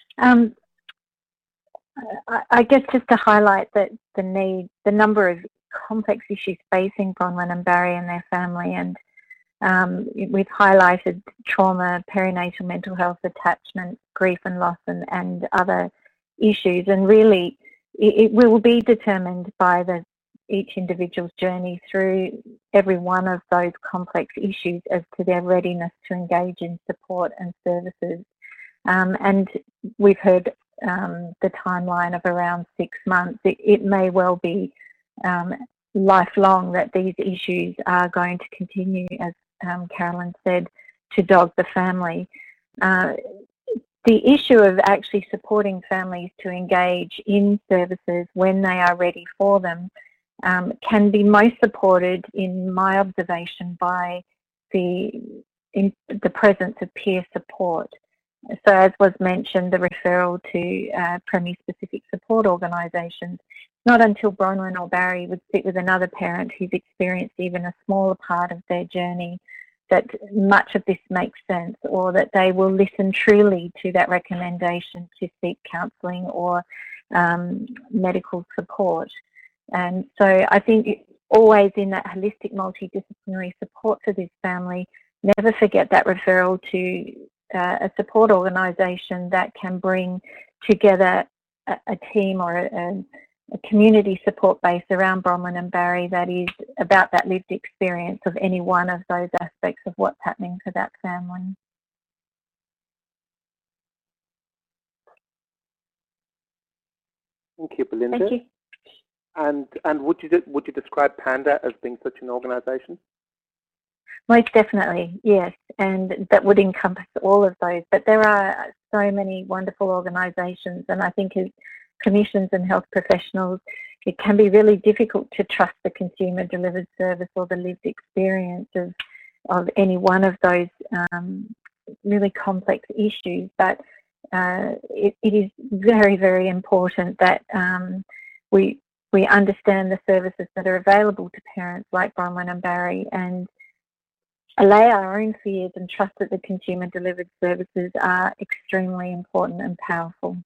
I guess just to highlight that the number of complex issues facing Bronwyn and Barry and their family, and we've highlighted trauma, perinatal mental health, attachment, grief and loss, and other issues. And really, it will be determined by each individual's journey through every one of those complex issues as to their readiness to engage in support and services. And we've heard the timeline of around 6 months. It may well be lifelong that these issues are going to continue, as Carolyn said, to dog the family. The issue of actually supporting families to engage in services when they are ready for them can be most supported, in my observation, by the presence of peer support. So as was mentioned, the referral to PREMI-specific support organisations. Not until Bronwyn or Barry would sit with another parent who's experienced even a smaller part of their journey that much of this makes sense, or that they will listen truly to that recommendation to seek counselling or medical support. And so I think always in that holistic multidisciplinary support for this family, never forget that referral to a support organisation that can bring together a team or a community support base around Bronwyn and Barry that is about that lived experience of any one of those aspects of what's happening for that family. Thank you, Belinda. Thank you. And would you describe Panda as being such an organisation? Most definitely, yes, and that would encompass all of those. But there are so many wonderful organisations, and I think as clinicians and health professionals, it can be really difficult to trust the consumer-delivered service or the lived experience of any one of those really complex issues. But it is very, very important that we understand the services that are available to parents like Bronwyn and Barry, and allay our own fears and trust that the consumer-delivered services are extremely important and powerful.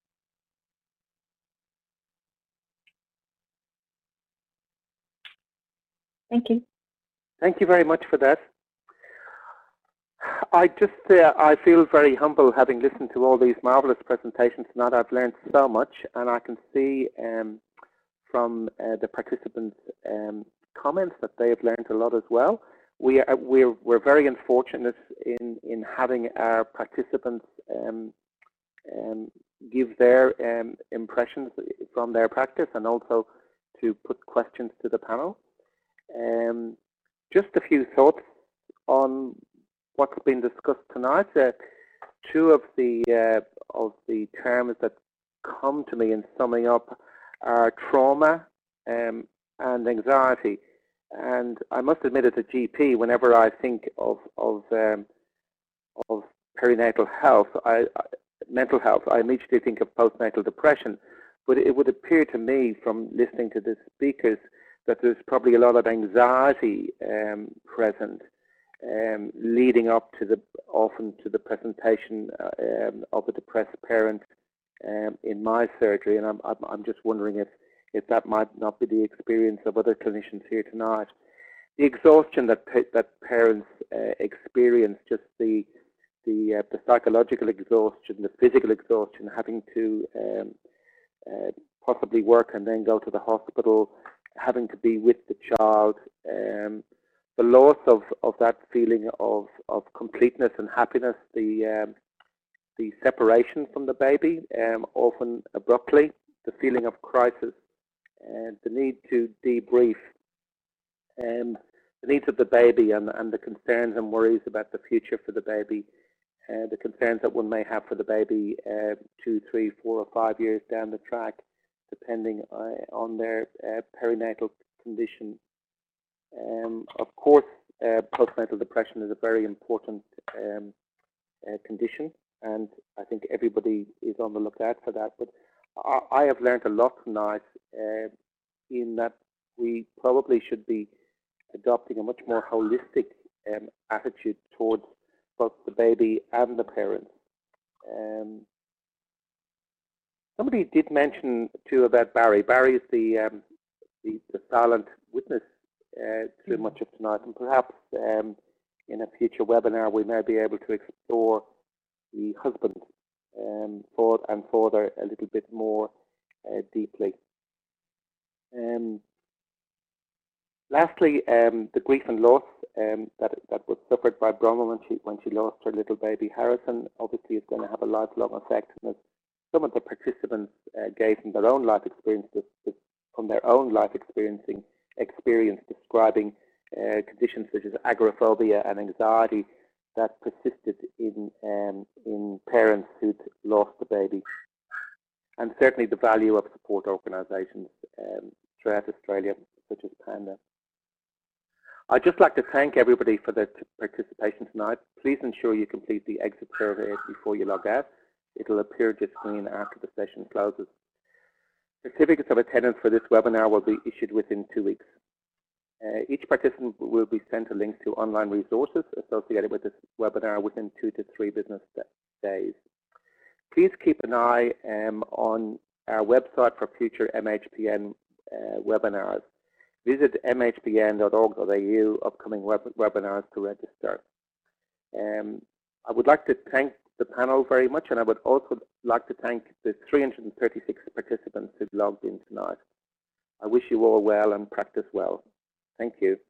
Thank you. Thank you very much for that. I feel very humble having listened to all these marvellous presentations tonight. I've learned so much, and I can see from the participants' comments that they have learned a lot as well. We're very unfortunate in having our participants give their impressions from their practice, and also to put questions to the panel. Just a few thoughts on what's been discussed tonight. Two of the terms that come to me in summing up are trauma and anxiety. And I must admit, as a GP, whenever I think of perinatal health, mental health, I immediately think of postnatal depression. But it would appear to me, from listening to the speakers, that there's probably a lot of anxiety present, leading up to often to the presentation of a depressed parent in my surgery, and I'm just wondering if that might not be the experience of other clinicians here tonight. The exhaustion that parents experience, just the psychological exhaustion, the physical exhaustion, having to possibly work and then go to the hospital, having to be with the child, the loss of that feeling of completeness and happiness, the separation from the baby, often abruptly, the feeling of crisis, and the need to debrief, the needs of the baby and the concerns and worries about the future for the baby, the concerns that one may have for the baby 2, 3, 4 or 5 years down the track, depending on their perinatal condition. Of course, postnatal depression is a very important condition, and I think everybody is on the lookout for that. But I have learned a lot tonight in that we probably should be adopting a much more holistic attitude towards both the baby and the parents. Somebody did mention too about Barry. Barry is the silent witness through much of tonight, and perhaps in a future webinar we may be able to explore the husband and father a little bit more deeply. Lastly, the grief and loss that was suffered by Bronwyn when she lost her little baby Harrison obviously is going to have a lifelong effect. And as some of the participants gave from their own life experiences, experience describing conditions such as agoraphobia and anxiety that persisted in parents who'd lost the baby, and certainly the value of support organisations throughout Australia, such as PANDA. I'd just like to thank everybody for their participation tonight. Please ensure you complete the exit survey before you log out. It'll appear on your screen after the session closes. Certificates of attendance for this webinar will be issued within 2 weeks. Each participant will be sent a link to online resources associated with this webinar within 2 to 3 business days. Please keep an eye on our website for future MHPN webinars. Visit mhpn.org.au upcoming webinars to register. I would like to thank the panel very much, and I would also like to thank the 336 participants who logged in tonight. I wish you all well and practice well. Thank you.